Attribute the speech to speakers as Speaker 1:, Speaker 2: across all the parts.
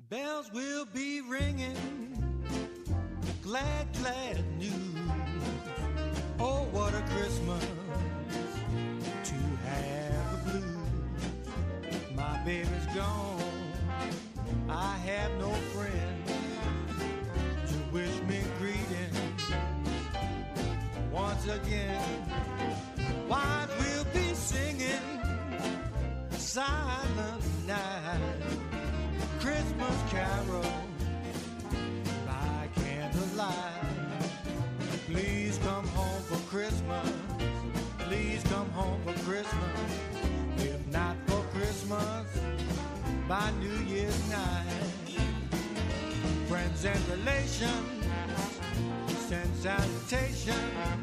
Speaker 1: Bells will be ringing, glad, glad news. Oh, what a Christmas to have the blues. My baby's gone, I have no friend to wish me greetings once again. Wives will be singing Silent Night, Christmas carol by candlelight. Please come home for Christmas, please come home for Christmas. If not for Christmas, by New Year's night. Friends and relations send salutations,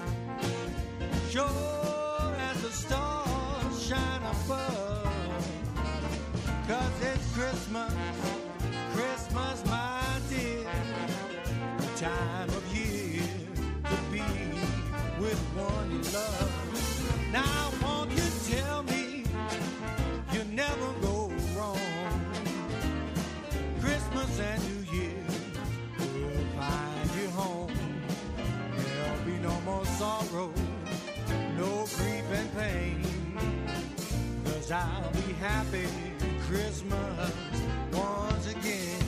Speaker 1: sure as the stars shine above. 'Cause it's Christmas, Christmas, my dear, the time of year to be with one you love. Now won't you tell me you never go wrong? Christmas and New Year will find you home. There'll be no more sorrow, no grief and pain, 'cause I'll be happy Christmas once again.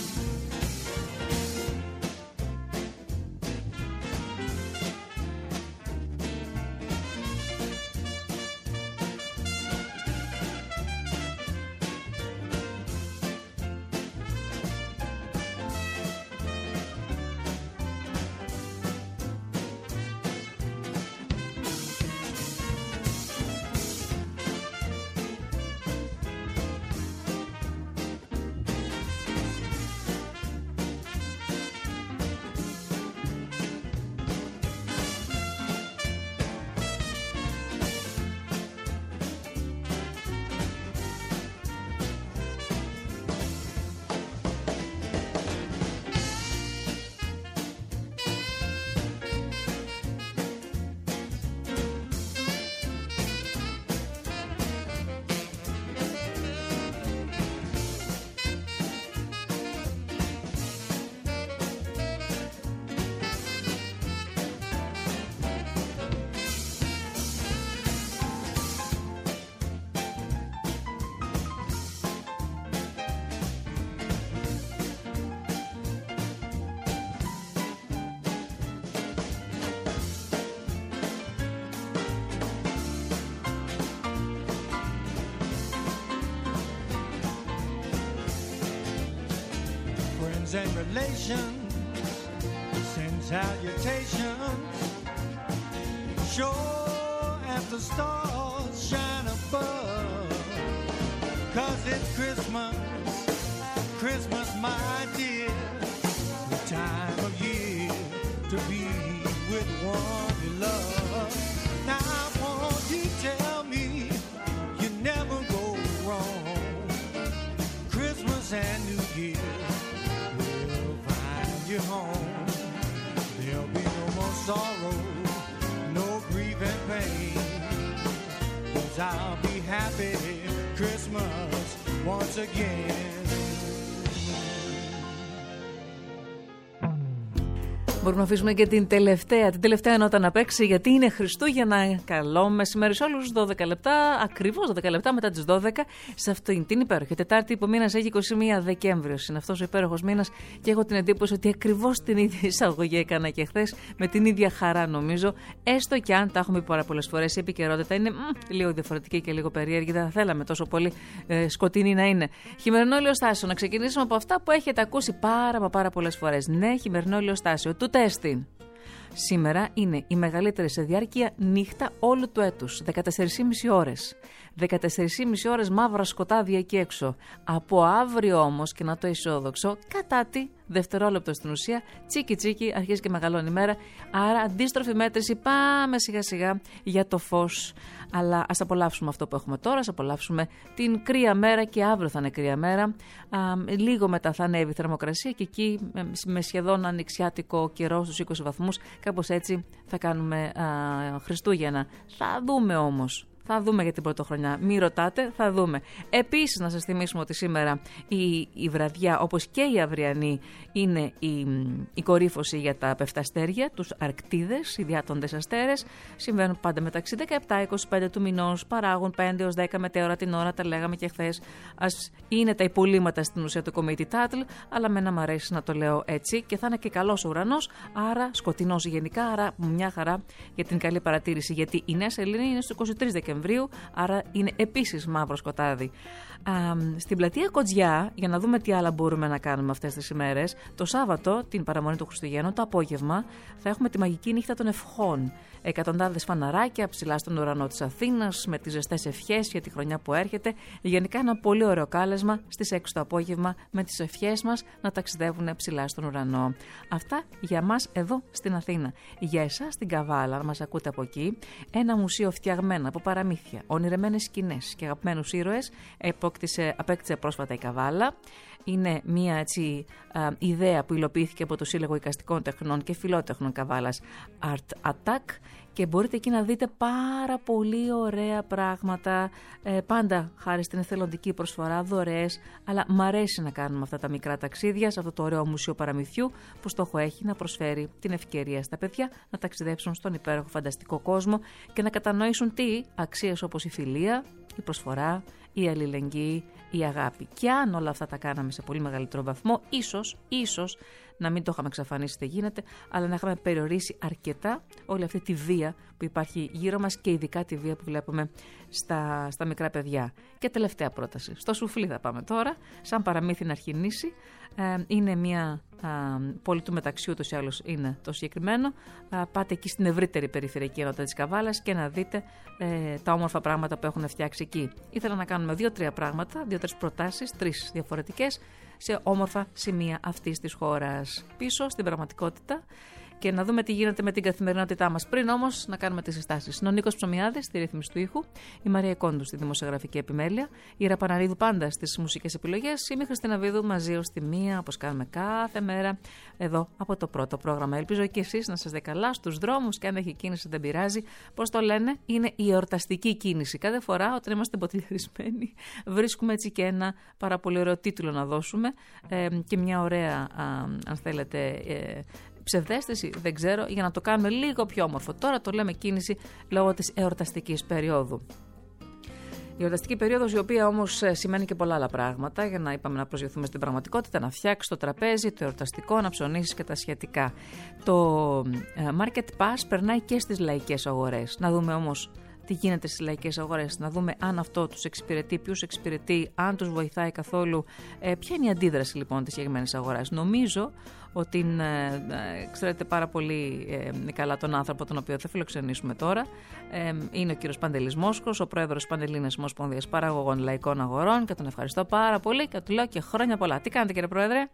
Speaker 1: And relations send salutations, sure as the stars shine above. 'Cause it's Christmas, Christmas, my dear, the time of year to be with one you love. Now won't you tell me you never go wrong? Christmas and New Year you home. There'll be no more sorrow, no grief and pain, 'cause I'll be happy Christmas once again.
Speaker 2: Μπορούμε να αφήσουμε και την τελευταία νότα να παίξει, γιατί είναι Χριστούγεννα. Καλό μεσημέρι σε όλους. 12 λεπτά, ακριβώς 12 λεπτά μετά τις 12, σε αυτήν την υπέροχη Τετάρτη που μήνας έχει 21 Δεκέμβριος. Είναι αυτός ο υπέροχος μήνας και έχω την εντύπωση ότι ακριβώς την ίδια εισαγωγή έκανα και χθες, με την ίδια χαρά νομίζω. Έστω και αν τα έχουμε πει πάρα πολλές φορές, η επικαιρότητα είναι λίγο διαφορετική και λίγο περίεργη. Δεν θα θέλαμε τόσο πολύ σκοτεινή να είναι. Χειμερινό ηλιοστάσιο. Να ξεκινήσουμε από αυτά που έχετε ακούσει πάρα πολλές φορές. Ναι, χειμερινό ηλιοστάσιο. Σήμερα είναι η μεγαλύτερη σε διάρκεια νύχτα όλου του έτους, 14,5 ώρες. 14,5 ώρες μαύρα σκοτάδια εκεί έξω. Από αύριο όμως, και να το αισιόδοξο, κατά τη δευτερόλεπτο στην ουσία, τσίκι αρχίζει και μεγαλώνει η μέρα. Άρα αντίστροφη μέτρηση, πάμε σιγά σιγά για το φως. Αλλά ας απολαύσουμε αυτό που έχουμε τώρα, ας απολαύσουμε την κρύα μέρα, και αύριο θα είναι κρύα μέρα. Λίγο μετά θα ανέβει η θερμοκρασία και εκεί με σχεδόν ανοιξιάτικο καιρό στους 20 βαθμούς, κάπως έτσι θα κάνουμε Χριστούγεννα. Θα δούμε όμως. Θα δούμε για την πρωτοχρονιά. Μη ρωτάτε, θα δούμε. Επίσης, να σας θυμίσουμε ότι σήμερα η βραδιά, όπως και η αυριανή, είναι η κορύφωση για τα πεφταστέρια, τους Αρκτίδες, οι διάτοντες αστέρες. Συμβαίνουν πάντα μεταξύ 17-25 του μηνός, παράγουν 5 έως 10 μετέωρα την ώρα, τα λέγαμε και χθες. Είναι τα υπολείμματα στην ουσία του Committee Tattle, αλλά μένα μου αρέσει να το λέω έτσι, και θα είναι και καλός ο ουρανός, άρα σκοτεινός γενικά, άρα μια χαρά για την καλή παρατήρηση. Γιατί η Νέα Σελήνη είναι στο 23 Δεκεμβρίου, άρα είναι επίσης μαύρο σκοτάδι. Στην πλατεία Κοτζιά, για να δούμε τι άλλα μπορούμε να κάνουμε αυτές τις ημέρες, το Σάββατο, την παραμονή του Χριστουγέννου, το απόγευμα, θα έχουμε τη μαγική νύχτα των ευχών. Εκατοντάδες φαναράκια ψηλά στον ουρανό της Αθήνας, με τις ζεστές ευχές για τη χρονιά που έρχεται. Γενικά ένα πολύ ωραίο κάλεσμα στις 6 το απόγευμα, με τις ευχές μας να ταξιδεύουν ψηλά στον ουρανό. Αυτά για μας εδώ στην Αθήνα. Για εσάς στην Καβάλα, αν μας ακούτε από εκεί, ένα μουσείο φτιαγμένο από παραμύθια, ονειρεμένες σκηνές και αγαπημένους ήρωες, απέκτησε πρόσφατα η Καβάλα. Είναι μια ιδέα που υλοποιήθηκε από το Σύλλογο Εικαστικών Τεχνών και Φιλότεχνων Καβάλας Art Attack, και μπορείτε εκεί να δείτε πάρα πολύ ωραία πράγματα, πάντα χάρη στην εθελοντική προσφορά, δωρεές, αλλά μ' αρέσει να κάνουμε αυτά τα μικρά ταξίδια σε αυτό το ωραίο μουσείο παραμυθιού, που στόχο έχει να προσφέρει την ευκαιρία στα παιδιά να ταξιδέψουν στον υπέροχο φανταστικό κόσμο και να κατανοήσουν αξίες όπως η φιλία, η προσφορά, η αλληλεγγύη, η αγάπη. Και αν όλα αυτά τα κάναμε σε πολύ μεγαλύτερο βαθμό, ίσως να μην το είχαμε εξαφανίσει, δεν γίνεται, αλλά να είχαμε περιορίσει αρκετά όλη αυτή τη βία που υπάρχει γύρω μας, και ειδικά τη βία που βλέπουμε στα μικρά παιδιά. Και τελευταία πρόταση. Στο σουφλί θα πάμε τώρα, σαν παραμύθι να αρχινήσει. Είναι μια πόλη του μεταξύ, ούτως ή άλλως είναι το συγκεκριμένο. Πάτε εκεί στην ευρύτερη περιφερειακή ενότητα της Καβάλας και να δείτε τα όμορφα πράγματα που έχουν φτιάξει εκεί. Ήθελα να κάνουμε 2-3 πράγματα, 2-3 προτάσεις, 3 διαφορετικές, σε όμορφα σημεία αυτής της χώρας. Πίσω στην πραγματικότητα, και να δούμε τι γίνεται με την καθημερινότητά μας. Πριν όμως να κάνουμε τις συστάσεις. Είναι ο Νίκος Ψωμιάδης στη ρύθμιση του ήχου, η Μαρία Κόντου στη δημοσιογραφική επιμέλεια, η Ραπαναρίδου πάντα στις μουσικές επιλογές, είμαι η Χριστίνα Βίδου, μαζί ως τη μία, όπως κάνουμε κάθε μέρα, εδώ από το πρώτο πρόγραμμα. Ελπίζω και εσείς να σας δει καλά στους δρόμους, και αν έχει κίνηση δεν πειράζει. Πώς το λένε, είναι η εορταστική κίνηση. Κάθε φορά όταν είμαστε ποτηλιαρισμένοι, βρίσκουμε έτσι και ένα πάρα πολύ ωραίο τίτλο να δώσουμε, και μια ωραία, αν θέλετε, ψευδαίσθηση, δεν ξέρω, για να το κάνουμε λίγο πιο όμορφο. Τώρα το λέμε κίνηση λόγω της εορταστικής περίοδου. Η εορταστική περίοδος, η οποία όμως σημαίνει και πολλά άλλα πράγματα, για να είπαμε να προσγειωθούμε στην πραγματικότητα, να φτιάξεις το τραπέζι, το εορταστικό, να ψωνίσεις και τα σχετικά. Το Market Pass περνάει και στις λαϊκές αγορές. Να δούμε όμως τι γίνεται στις λαϊκές αγορές, να δούμε αν αυτό τους εξυπηρετεί, ποιους εξυπηρετεί, αν τους βοηθάει καθόλου. Ποια είναι η αντίδραση λοιπόν της συγκεκριμένης αγοράς. Νομίζω ότι ξέρετε πάρα πολύ καλά τον άνθρωπο, τον οποίο θα φιλοξενήσουμε τώρα. Είναι ο κύριος Παντελής Μόσχος, ο πρόεδρος της Παντελλήνιας Ομοσπονδίας Παραγωγών Λαϊκών Αγορών, και τον ευχαριστώ πάρα πολύ και του λέω και χρόνια πολλά. Τι κάνετε, κύριε Πρόεδρε?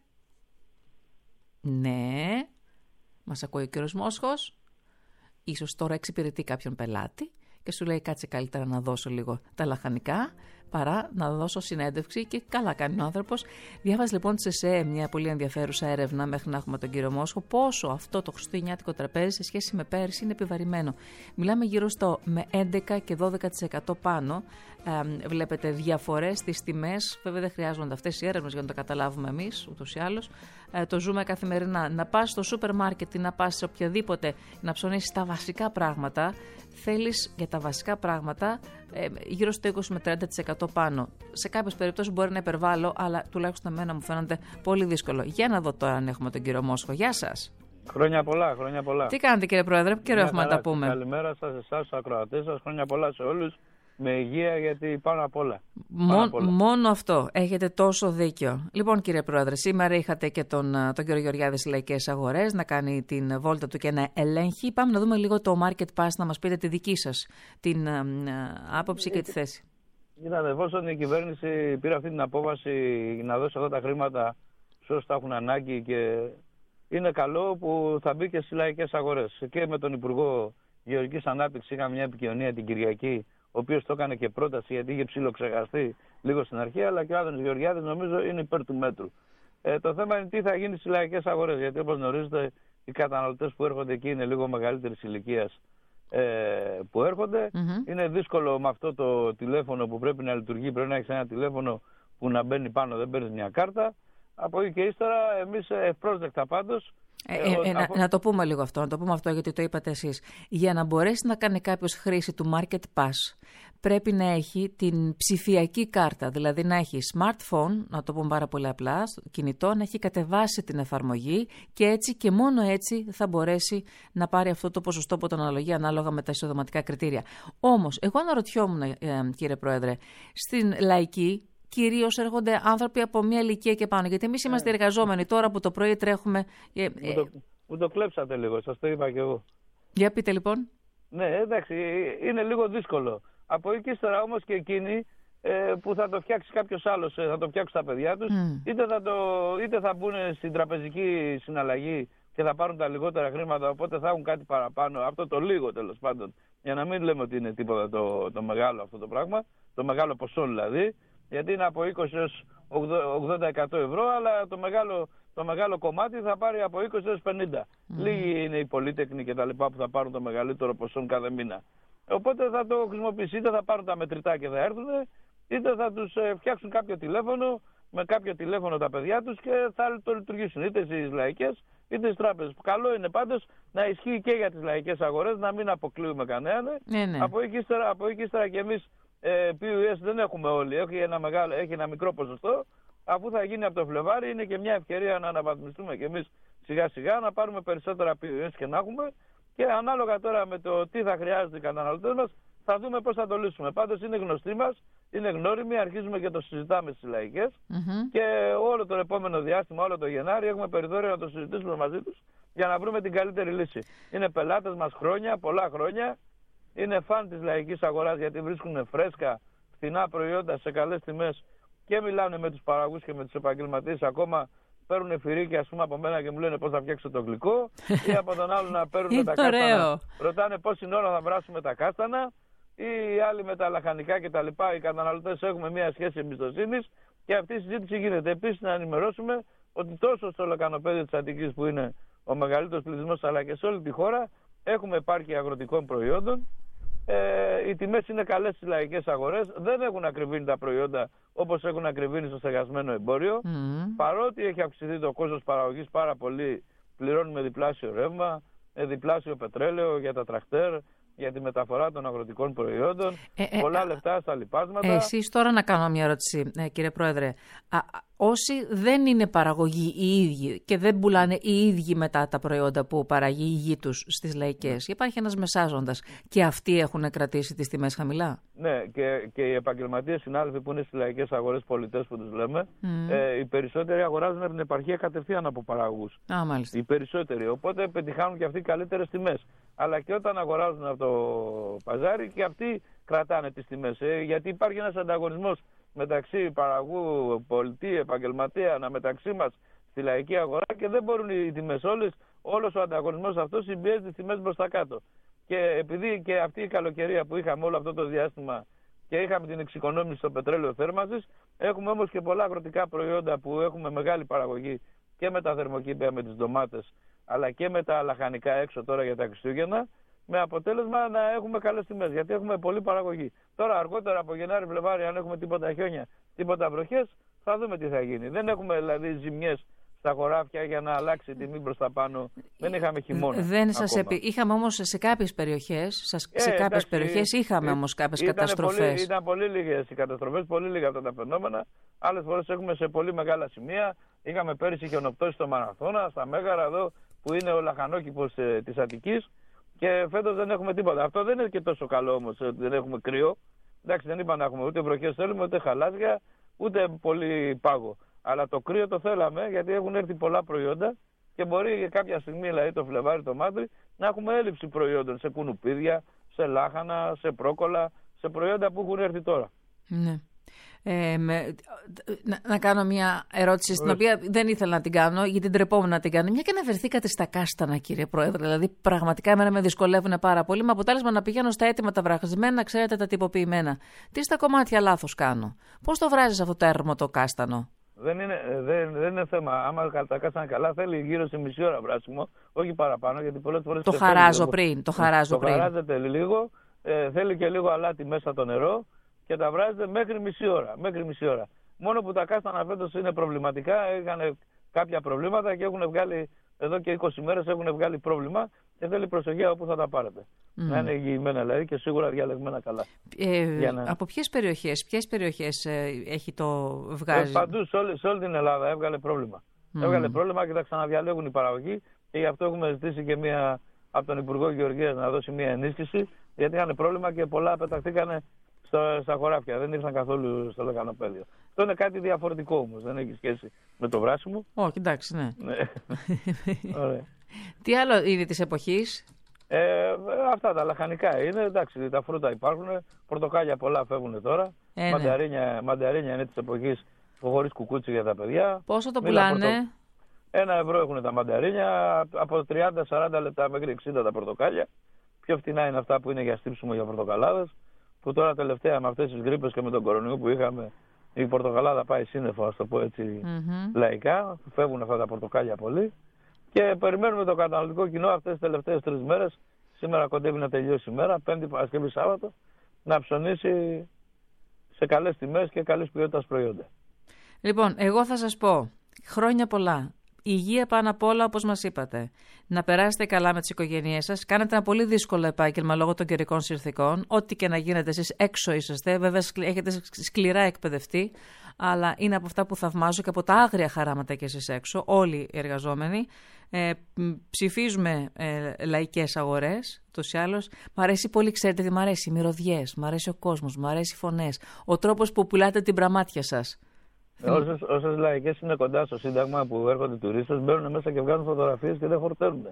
Speaker 2: Ναι, μας ακούει ο κύριος Μόσχος. Ίσως τώρα εξυπηρετεί κάποιον πελάτη και σου λέει κάτσε καλύτερα να δώσω λίγο τα λαχανικά παρά να δώσω συνέντευξη, και καλά κάνει ο άνθρωπος. Διάβαζε λοιπόν τη ΕΣΕ μια πολύ ενδιαφέρουσα έρευνα, μέχρι να έχουμε τον κύριο Μόσχο, πόσο αυτό το χριστουγεννιάτικο τραπέζι σε σχέση με πέρυσι είναι επιβαρημένο. Μιλάμε γύρω στο με 11 και 12% πάνω. Βλέπετε διαφορές στις τιμές. Βέβαια δεν χρειάζονται αυτές οι έρευνες για να το καταλάβουμε εμείς, ούτως ή άλλως. Το ζούμε καθημερινά. Να πας στο σούπερ μάρκετ ή να πας σε οποιαδήποτε να ψωνίσεις τα βασικά πράγματα, θέλεις για τα βασικά πράγματα γύρω στο 20 με 30% πάνω. Σε κάποιες περιπτώσεις μπορεί να υπερβάλλω, αλλά τουλάχιστον εμένα μου φαίνεται πολύ δύσκολο. Για να δω τώρα αν έχουμε τον κύριο Μόσχο. Γεια σας.
Speaker 3: Χρόνια πολλά, χρόνια πολλά.
Speaker 2: Τι κάνετε, κύριε Πρόεδρε, καιρό έχουμε να τα πούμε.
Speaker 3: Καλημέρα σας, εσάς, τους ακροατές σας. Χρόνια πολλά σε όλους. Με υγεία, γιατί πάνω απ' όλα.
Speaker 2: Μόνο αυτό. Έχετε τόσο δίκιο. Λοιπόν, κύριε Πρόεδρε, σήμερα είχατε και τον κύριο Γεωργιάδη στις λαϊκές αγορές να κάνει την βόλτα του και να ελέγχει. Πάμε να δούμε λίγο το Market Pass, να μας πείτε τη δική σας την άποψη και τη θέση.
Speaker 3: Είδατε, εφόσον η κυβέρνηση πήρε αυτή την απόφαση να δώσει αυτά τα χρήματα σε όσους τα έχουν ανάγκη, και είναι καλό που θα μπει και στις λαϊκές αγορές. Και με τον Υπουργό Γεωργικής Ανάπτυξης είχαμε μια επικοινωνία την Κυριακή, ο οποίος το έκανε και πρόταση, γιατί είχε ψιλοξεχαστεί λίγο στην αρχή, αλλά και ο Άδωνης Γεωργιάδης νομίζω είναι υπέρ του μέτρου. Το θέμα είναι τι θα γίνει στις λαϊκές αγορές, γιατί όπως γνωρίζετε οι καταναλωτές που έρχονται εκεί είναι λίγο μεγαλύτερης ηλικίας που έρχονται. Είναι δύσκολο με αυτό το τηλέφωνο που πρέπει να λειτουργεί. Πρέπει να έχεις ένα τηλέφωνο που να μπαίνει πάνω, δεν παίρνεις μια κάρτα. Από εκεί και ύστερα εμείς ευπρόσδεκτα πάντως.
Speaker 2: Να το πούμε λίγο αυτό, γιατί το είπατε εσείς. Για να μπορέσει να κάνει κάποιος χρήση του Market Pass, πρέπει να έχει την ψηφιακή κάρτα, δηλαδή να έχει smartphone, να το πούμε πάρα πολύ απλά, στο κινητό, να έχει κατεβάσει την εφαρμογή και έτσι και μόνο έτσι θα μπορέσει να πάρει αυτό το ποσοστό που τον αναλογεί ανάλογα με τα εισοδηματικά κριτήρια. Όμως, εγώ αναρωτιόμουν, κύριε Πρόεδρε, στην λαϊκή, κυρίως έρχονται άνθρωποι από μια ηλικία και πάνω. Γιατί εμείς είμαστε εργαζόμενοι τώρα που το πρωί τρέχουμε.
Speaker 3: Μου το κλέψατε λίγο, σας το είπα και εγώ.
Speaker 2: Για πείτε λοιπόν.
Speaker 3: Ναι, εντάξει, είναι λίγο δύσκολο. Από εκεί ύστερα όμως και εκείνοι που θα το φτιάξει κάποιος άλλος, θα το φτιάξει τα παιδιά τους, είτε θα μπουν στην τραπεζική συναλλαγή και θα πάρουν τα λιγότερα χρήματα, οπότε θα έχουν κάτι παραπάνω, αυτό το λίγο τέλος πάντων, για να μην λέμε ότι είναι τίποτα το μεγάλο αυτό το πράγμα, το μεγάλο ποσό δηλαδή. Γιατί είναι από 20 έως 80% ευρώ, αλλά το μεγάλο κομμάτι θα πάρει από 20 έως 50. Λίγοι είναι οι πολύτεκνοι και τα λοιπά που θα πάρουν το μεγαλύτερο ποσό κάθε μήνα. Οπότε θα το χρησιμοποιήσει, είτε θα πάρουν τα μετρητά και θα έρθουν, είτε θα τους φτιάξουν κάποιο τηλέφωνο, με κάποιο τηλέφωνο τα παιδιά τους και θα το λειτουργήσουν είτε στις λαϊκές είτε στις τράπεζες. Καλό είναι πάντως να ισχύει και για τις λαϊκές αγορές, να μην αποκλείουμε κανέναν.
Speaker 2: Ναι.
Speaker 3: Από εκεί ύστερα και εμείς POS δεν έχουμε όλοι, έχει ένα μικρό ποσοστό. Αφού θα γίνει από το Φλεβάρι, είναι και μια ευκαιρία να αναβαθμιστούμε και εμείς σιγά σιγά, να πάρουμε περισσότερα POS και να έχουμε. Και ανάλογα τώρα με το τι θα χρειάζεται οι καταναλωτές μας, θα δούμε πώς θα το λύσουμε. Πάντως είναι γνωστοί μας, είναι γνώριμοι, αρχίζουμε και το συζητάμε στις λαϊκές. Και όλο το επόμενο διάστημα, όλο το Γενάρη, έχουμε περιθώριο να το συζητήσουμε μαζί τους για να βρούμε την καλύτερη λύση. Είναι πελάτες μας χρόνια, πολλά χρόνια. Είναι φαν της λαϊκής αγοράς γιατί βρίσκουν φρέσκα, φθηνά προϊόντα σε καλές τιμές και μιλάνε με τους παραγωγούς και με τους επαγγελματίες. Ακόμα παίρνουν φυρίκια, ας πούμε, από μένα και μου λένε πώς θα φτιάξω το γλυκό, ή από τον άλλο να παίρνουν τα κάστανα. Ρωτάνε πόση ώρα θα βράσουμε τα κάστανα, ή οι άλλοι με τα λαχανικά κτλ. Οι καταναλωτές έχουμε μια σχέση εμπιστοσύνης και αυτή η συζήτηση γίνεται. Επίσης, να ενημερώσουμε ότι τόσο στο λεκανοπέδιο της Αττικής, που είναι ο μεγαλύτερος πληθυσμός, αλλά και σε όλη τη χώρα, έχουμε επάρκεια αγροτικών προϊόντων. Οι τιμές είναι καλές στις λαϊκές αγορές, δεν έχουν ακριβήνει τα προϊόντα όπως έχουν ακριβήνει στο στεγασμένο εμπόριο. Παρότι έχει αυξηθεί το κόστος παραγωγής πάρα πολύ, πληρώνουμε διπλάσιο ρεύμα, διπλάσιο πετρέλαιο για τα τρακτέρ, για τη μεταφορά των αγροτικών προϊόντων, πολλά λεφτά στα λιπάσματα.
Speaker 2: Εσείς τώρα να κάνω μια ερώτηση, κύριε Πρόεδρε. Όσοι δεν είναι παραγωγοί οι ίδιοι και δεν πουλάνε οι ίδιοι μετά τα προϊόντα που παραγεί η γη τους στις λαϊκές, υπάρχει ένας μεσάζοντας και αυτοί έχουν κρατήσει τις τιμές χαμηλά.
Speaker 3: Ναι, και οι επαγγελματίες συνάδελφοι που είναι στις λαϊκές αγορές, πολιτές που τους λέμε, οι περισσότεροι αγοράζουν από την επαρχία κατευθείαν από παραγωγούς.
Speaker 2: Μάλιστα.
Speaker 3: Οι περισσότεροι. Οπότε πετυχάνουν και αυτοί καλύτερες τιμές. Αλλά και όταν αγοράζουν από το παζάρι και αυτοί κρατάνε τις τιμές. Γιατί υπάρχει ένας ανταγωνισμός μεταξύ παραγωγού, πολιτή, επαγγελματία, μεταξύ μας στη λαϊκή αγορά και δεν μπορούν οι τιμές όλος ο ανταγωνισμός αυτός συμπιέζει τις τιμές προς τα κάτω. Και επειδή και αυτή η καλοκαιρία που είχαμε όλο αυτό το διάστημα και είχαμε την εξοικονόμηση στο πετρέλαιο θέρμανσης, έχουμε όμως και πολλά αγροτικά προϊόντα που έχουμε μεγάλη παραγωγή και με τα θερμοκήπια, με τις ντομάτες, αλλά και με τα λαχανικά έξω τώρα για τα Χριστούγεννα, με αποτέλεσμα να έχουμε καλές τιμές, γιατί έχουμε πολλή παραγωγή. Τώρα αργότερα από Γενάρη, Φλεβάρι, αν έχουμε τίποτα χιόνια, τίποτα βροχές, θα δούμε τι θα γίνει. Δεν έχουμε δηλαδή ζημιές στα χωράφια για να αλλάξει η τιμή προς τα πάνω. Δεν είχαμε χειμώνα.
Speaker 2: Είχαμε όμως σε κάποιες περιοχές, είχαμε όμως κάποιες καταστροφές.
Speaker 3: Ήταν πολύ λίγες οι καταστροφές, πολύ λίγα αυτά τα φαινόμενα. Άλλες φορές έχουμε σε πολύ μεγάλα σημεία. Είχαμε πέρυσι χιονοπτώσεις στο Μαραθώνα, στα Μέγαρα εδώ που είναι ο λαχανόκηπος της Αττικής. Και φέτος δεν έχουμε τίποτα. Αυτό δεν είναι και τόσο καλό όμως, δεν έχουμε κρύο. Εντάξει, δεν είπα να έχουμε ούτε βροχές θέλουμε, ούτε χαλάζια, ούτε πολύ πάγο. Αλλά το κρύο το θέλαμε γιατί έχουν έρθει πολλά προϊόντα και μπορεί για κάποια στιγμή, δηλαδή το Φλεβάρι, το Μάτρι, να έχουμε έλλειψη προϊόντων σε κουνουπίδια, σε λάχανα, σε πρόκολα, σε προϊόντα που έχουν έρθει τώρα.
Speaker 2: Ναι. Να κάνω μια ερώτηση στην οποία δεν ήθελα να την κάνω γιατί ντρεπόμουν να την κάνω. Μια και αναφερθήκατε στα κάστανα, κύριε Πρόεδρε. Δηλαδή, πραγματικά εμένα με δυσκολεύουν πάρα πολύ. Με αποτέλεσμα να πηγαίνω στα έτοιμα τα βραχισμένα, ξέρετε, τα τυποποιημένα. Τι στα κομμάτια λάθος κάνω. Πώς το βράζεις αυτό το έρμο το κάστανο?
Speaker 3: Δεν είναι θέμα. Άμα τα κάτσανε καλά, θέλει γύρω σε μισή ώρα βράσιμο, όχι παραπάνω, γιατί πολλές φορές.
Speaker 2: Το χαράζω πριν. Το
Speaker 3: χαράζεται λίγο, θέλει και λίγο αλάτι μέσα το νερό και τα βράζετε μέχρι μισή ώρα. Μόνο που τα κάστανα φέτος είναι προβληματικά, είχαν κάποια προβλήματα και έχουν βγάλει, εδώ και 20 μέρες έχουν βγάλει πρόβλημα και θέλει προσοχή όπου θα τα πάρετε. Να είναι υγιειμένα δηλαδή και σίγουρα διαλεγμένα καλά.
Speaker 2: Από ποιες περιοχές έχει το βγάζει?
Speaker 3: Παντού, σε όλη την Ελλάδα έβγαλε πρόβλημα. Έβγαλε πρόβλημα και τα ξαναδιαλέγουν οι παραγωγοί και γι' αυτό έχουμε ζητήσει και από τον Υπουργό Γεωργίας να δώσει μια ενίσχυση, γιατί είχαν πρόβλημα και πολλά πεταχτήκανε στα χωράφια. Δεν ήρθαν καθόλου στο λεκανοπέδιο. Αυτό είναι κάτι διαφορετικό όμως. Δεν έχει σχέση με το βράσιμο.
Speaker 2: Όχι, εντάξει, ναι. Ωραία. Τι άλλο είναι της εποχής?
Speaker 3: Αυτά τα λαχανικά είναι. Εντάξει, τα φρούτα υπάρχουν. Πορτοκάλια πολλά φεύγουν τώρα. Μανταρίνια είναι της εποχής χωρίς κουκούτσι για τα παιδιά.
Speaker 2: Πόσο το πουλάνε?
Speaker 3: 1 ευρώ έχουν τα μανταρίνια. Από 30-40 λεπτά μέχρι 60 τα πορτοκάλια. Πιο φτηνά είναι αυτά που είναι για στύψιμο για πορτοκαλάδες. Που τώρα τελευταία με αυτές τις γρίπες και με τον κορονοϊό που είχαμε, η πορτοκαλάδα πάει σύννεφο, ας το πω έτσι λαϊκά. Φεύγουν αυτά τα πορτοκάλια πολύ. Και περιμένουμε το καταναλωτικό κοινό αυτές τις τελευταίες 3 μέρες. Σήμερα κοντεύει να τελειώσει η μέρα, Πέμπτη, Παρασκευή, Σάββατο, να ψωνίσει σε καλές τιμές και καλής ποιότητας προϊόντα.
Speaker 2: Λοιπόν, εγώ θα σας πω, χρόνια πολλά. Υγεία πάνω απ' όλα, όπως μας είπατε. Να περάσετε καλά με τις οικογένειές σας. Κάνετε ένα πολύ δύσκολο επάγγελμα λόγω των καιρικών συνθηκών. Ό,τι και να γίνετε, εσείς έξω είσαστε. Βέβαια, έχετε σκληρά εκπαιδευτεί. Αλλά είναι από αυτά που θαυμάζω και από τα άγρια χαράματα και εσείς έξω. Όλοι οι εργαζόμενοι. Ψηφίζουμε λαϊκές αγορές, ούτως ή άλλως. Μ' αρέσει πολύ, ξέρετε τι μ' αρέσει? Οι μυρωδιές. Μ' αρέσει ο κόσμος. Μ' αρέσει οι φωνές. Ο τρόπος που πουλάτε την πραμάτια σας.
Speaker 3: Όσες λαϊκές είναι κοντά στο Σύνταγμα που έρχονται τουρίστες, μπαίνουν μέσα και βγάζουν φωτογραφίες και δεν χορταίνουν.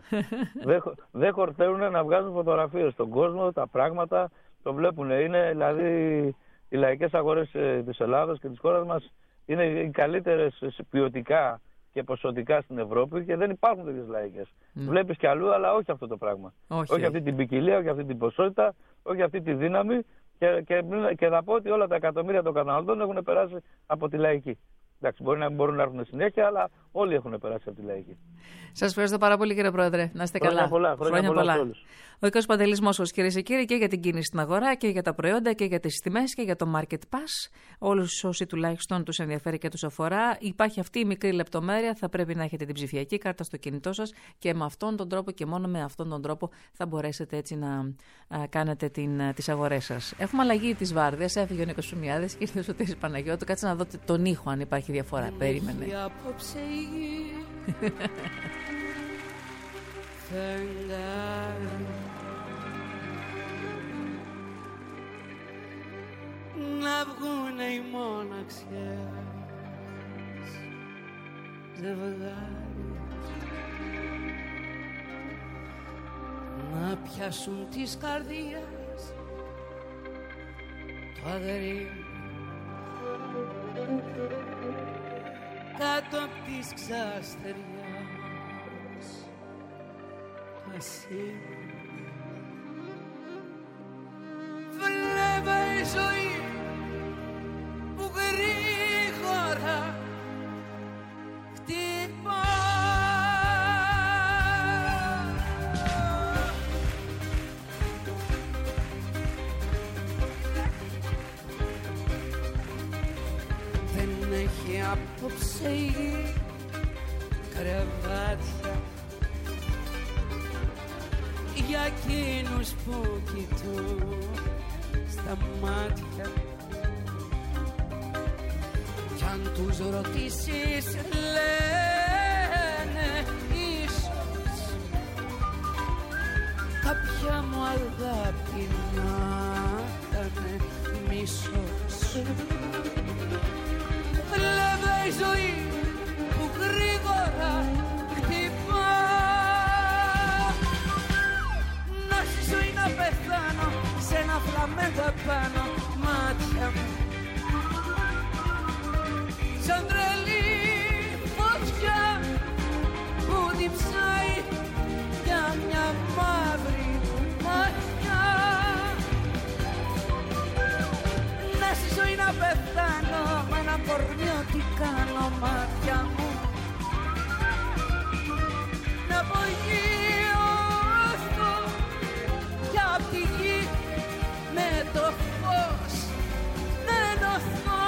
Speaker 3: Δεν χορταίνουν να βγάζουν φωτογραφίες στον κόσμο, τα πράγματα το βλέπουν. Είναι δηλαδή οι λαϊκές αγορές της Ελλάδας και της χώρας μας είναι οι καλύτερες ποιοτικά και ποσοτικά στην Ευρώπη και δεν υπάρχουν τέτοιες λαϊκές. Βλέπεις κι αλλού, αλλά όχι αυτό το πράγμα. Όχι αυτή την ποικιλία, όχι αυτή την ποσότητα, όχι αυτή τη δύναμη. Και θα πω ότι όλα τα εκατομμύρια των καταναλωτών έχουν περάσει από τη λαϊκή. Εντάξει, μπορεί να μην μπορούν να έρθουν συνέχεια, αλλά όλοι έχουν περάσει από τη λαϊκή.
Speaker 2: Σας ευχαριστώ πάρα πολύ, κύριε Πρόεδρε. Να είστε καλά.
Speaker 3: Χρόνια πολλά σε όλους.
Speaker 2: Ο Νίκος Παντελής Μόσχος, κυρίες και κύριοι, και για την κίνηση στην αγορά και για τα προϊόντα και για τις τιμές και για το Market Pass. Όλους όσοι τουλάχιστον τους ενδιαφέρει και τους αφορά, υπάρχει αυτή η μικρή λεπτομέρεια. Θα πρέπει να έχετε την ψηφιακή κάρτα στο κινητό σας και με αυτόν τον τρόπο και μόνο με αυτόν τον τρόπο θα μπορέσετε έτσι να κάνετε τις αγορές σας. Έχουμε αλλαγή της βάρδιας. Έφυγε ο Νίκος Σουμιάδης και ήρθε ο Σωτήρης Παναγιώτου. Κάτσε να δω τον ήχο, αν υπάρχει διαφορά. Περίμενε.
Speaker 1: Να βγουνε οι μοναξιές ζευγάρι, να πιάσουν της καρδίας το αγρί κάτω απ' της ξαστεριάς το ασύ. Βλέπε η ζωή που γρήγορα χτυπά. Δεν έχει απόψε η γη κρεβάτια για εκείνους που κοιτούν στα μάτια. Κι αν τους ρωτήσεις λένε ίσως κάποια μου αγάπη να ήτανε μίσος. Βλέπε η ζωή που γρήγορα χτυπά. Να ζήσω ή να πεθάνω σε ένα φλαμέντο επάνω μάτια μου, σαν τρελή φωτιά που διψάει για μια μαύρη ματιά. Να ζήσω ή να πεθάνω με ένα
Speaker 4: κορμιώτικα μάτια μου να απογειώσω κι απ' τη γη με το φως να ενωθώ.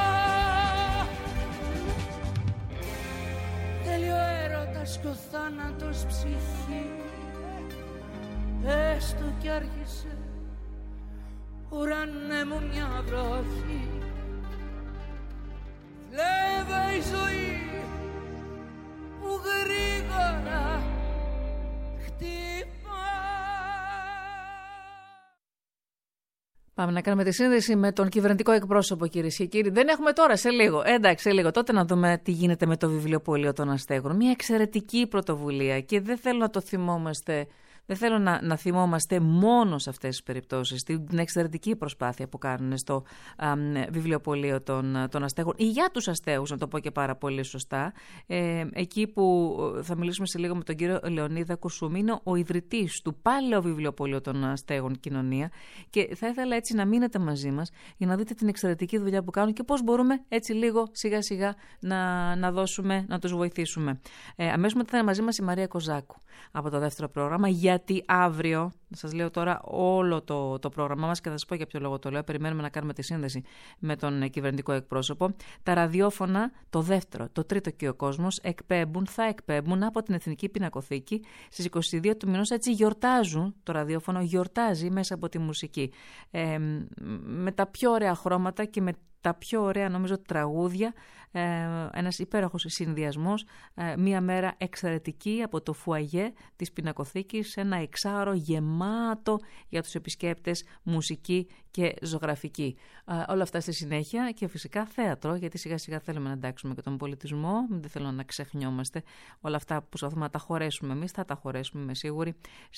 Speaker 4: Θέλει ο έρωτας κι ο θάνατος ψυχή, έστω κι άρχισε ουρανέ μου μια βροχή. Φλέβα η ζωή που γρήγορα χτυπά.
Speaker 2: Πάμε να κάνουμε τη σύνδεση με τον κυβερνητικό εκπρόσωπο, κυρίες και κύριοι. Δεν έχουμε τώρα, σε λίγο. Εντάξει, σε λίγο. Τότε να δούμε τι γίνεται με το βιβλιοπωλείο των Αστέγων. Μια εξαιρετική πρωτοβουλία και δεν θέλω να το θυμόμαστε. Δεν θέλω να θυμόμαστε μόνο σε αυτές τις περιπτώσεις την εξαιρετική προσπάθεια που κάνουν στο βιβλιοπωλείο των Αστέγων ή για τους αστέγους, να το πω και πάρα πολύ σωστά. Εκεί που θα μιλήσουμε σε λίγο με τον κύριο Λεωνίδα Κουρσούμη, είναι ο ιδρυτής του Παλαιού Βιβλιοπωλείου των Αστέγων Κοινωνία, και θα ήθελα έτσι να μείνετε μαζί μας για να δείτε την εξαιρετική δουλειά που κάνουν και πώς μπορούμε έτσι λίγο σιγά σιγά να τους βοηθήσουμε. Αμέσως μετά θα είναι μαζί μας η Μαρία Κοζάκου από το δεύτερο πρόγραμμα, γιατί αύριο, σας λέω τώρα όλο το πρόγραμμά μας και θα σας πω για ποιο λόγο το λέω, περιμένουμε να κάνουμε τη σύνδεση με τον κυβερνητικό εκπρόσωπο. Τα ραδιόφωνα, το δεύτερο, το τρίτο και ο κόσμος θα εκπέμπουν από την Εθνική Πινακοθήκη στις 22 του μηνός, έτσι γιορτάζουν, το ραδιόφωνο γιορτάζει μέσα από τη μουσική. Με τα πιο ωραία χρώματα και με τα πιο ωραία νομίζω τραγούδια, ένας υπέροχος συνδυασμός, μία μέρα εξαιρετική από το φουαγέ της Πινακοθήκης, ένα εξάωρο γεμάτο για τους επισκέπτες μουσική και ζωγραφική. Όλα αυτά στη συνέχεια και φυσικά θέατρο, γιατί σιγά σιγά θέλουμε να εντάξουμε και τον πολιτισμό, δεν θέλω να ξεχνιόμαστε όλα αυτά που προσπαθούμε να τα χωρέσουμε εμείς, θα τα χωρέσουμε είμαι σίγουρη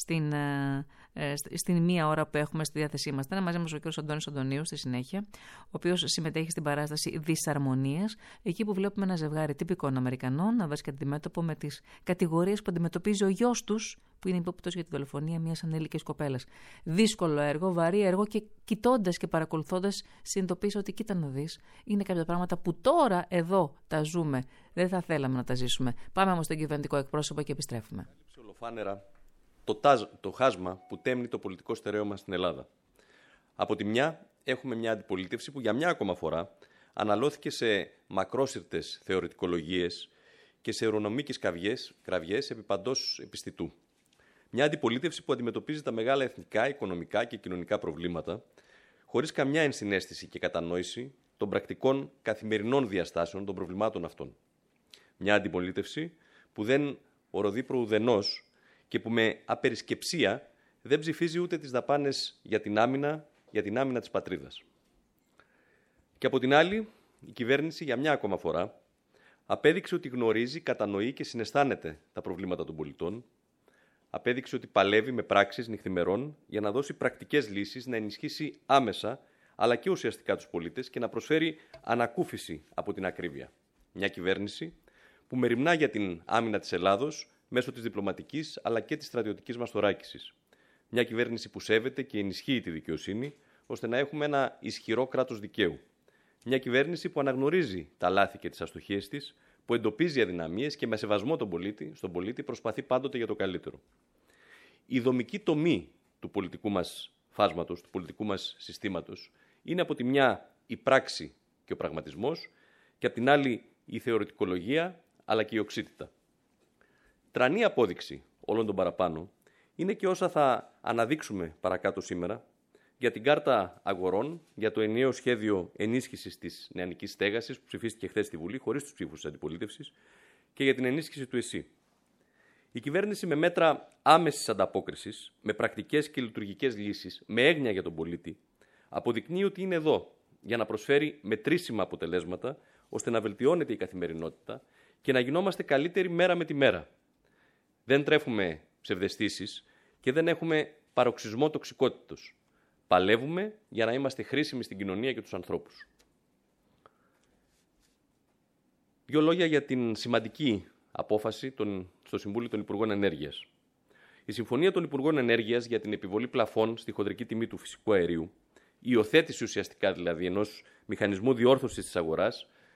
Speaker 2: στην μία ώρα που έχουμε στη διάθεσή μας. Είναι μαζί μας ο κ. Αντώνης Αντωνίου στη συνέχεια, ο οποίος συμμετέχει στην παράσταση Δυσαρμονίας, εκεί που βλέπουμε ένα ζευγάρι τυπικών Αμερικανών να βρίσκεται αντιμέτωπο με τις κατηγορίες που αντιμετωπίζει ο γιος τους, που είναι υπόπτωτος για τη δολοφονία μιας ανήλικης κοπέλας. Δύσκολο έργο, βαρύ έργο, και κοιτώντας και παρακολουθώντας συνειδητοποίησα ότι κοίτα να δεις, είναι κάποια πράγματα που τώρα εδώ τα ζούμε. Δεν θα θέλαμε να τα ζήσουμε. Πάμε όμως στον κυβερνητικό εκπρόσωπο και επιστρέφουμε.
Speaker 5: Ολοφάνερα το χάσμα που τέμνει το πολιτικό στερέωμα στην Ελλάδα. Από τη μια έχουμε μια αντιπολίτευση που για μια ακόμα φορά αναλώθηκε σε μακρόσυρτες θεωρητικολογίες και σε ειρονομίκες κραυγές επί παντός επιστητού. Μια αντιπολίτευση που αντιμετωπίζει τα μεγάλα εθνικά, οικονομικά και κοινωνικά προβλήματα χωρίς καμιά ενσυναίσθηση και κατανόηση των πρακτικών καθημερινών διαστάσεων των προβλημάτων αυτών. Μια αντιπολίτευση που δεν οροδεί προουδενός και που με απερισκεψία δεν ψηφίζει ούτε τις δαπάνες για την άμυνα της πατρίδας. Και από την άλλη, η κυβέρνηση για μια ακόμα φορά απέδειξε ότι γνωρίζει, κατανοεί και συναισθάνεται τα προβλήματα των πολιτών, απέδειξε ότι παλεύει με πράξεις νυχθημερών για να δώσει πρακτικές λύσεις, να ενισχύσει άμεσα αλλά και ουσιαστικά τους πολίτες και να προσφέρει ανακούφιση από την ακρίβεια. Μια κυβέρνηση που μεριμνά για την άμυνα της Ελλάδος μέσω της διπλωματικής αλλά και της στρατιωτικής μας θωράκισης. Μια κυβέρνηση που σέβεται και ενισχύει τη δικαιοσύνη ώστε να έχουμε ένα ισχυρό κράτος δικαίου. Μια κυβέρνηση που αναγνωρίζει τα λάθη και τις αστοχίες της, που εντοπίζει αδυναμίες και με σεβασμό στον πολίτη προσπαθεί πάντοτε για το καλύτερο. Η δομική τομή του πολιτικού μας φάσματος, του πολιτικού μας συστήματος, είναι από τη μια η πράξη και ο πραγματισμός και από την άλλη η θεωρητικολογία αλλά και η οξύτητα. Τρανή απόδειξη όλων των παραπάνω είναι και όσα θα αναδείξουμε παρακάτω σήμερα για την κάρτα αγορών, για το ενιαίο σχέδιο ενίσχυσης της νεανικής στέγασης που ψηφίστηκε χθες στη Βουλή, χωρίς τους ψήφους της αντιπολίτευσης, και για την ενίσχυση του ΕΣΥ. Η κυβέρνηση με μέτρα άμεσης ανταπόκρισης, με πρακτικές και λειτουργικές λύσεις, με έγνοια για τον πολίτη, αποδεικνύει ότι είναι εδώ για να προσφέρει μετρήσιμα αποτελέσματα, ώστε να βελτιώνεται η καθημερινότητα και να γινόμαστε καλύτεροι μέρα με τη μέρα. Δεν τρέφουμε ψευδαισθήσεις και δεν έχουμε παροξισμό τοξικότητος. Παλεύουμε για να είμαστε χρήσιμοι στην κοινωνία και τους ανθρώπους. Δύο λόγια για την σημαντική απόφαση στο Συμβούλιο των Υπουργών Ενέργειας. Η Συμφωνία των Υπουργών Ενέργειας για την επιβολή πλαφών στη χοντρική τιμή του φυσικού αερίου, η υιοθέτηση ουσιαστικά δηλαδή ενός μηχανισμού διόρθωσης της αγοράς,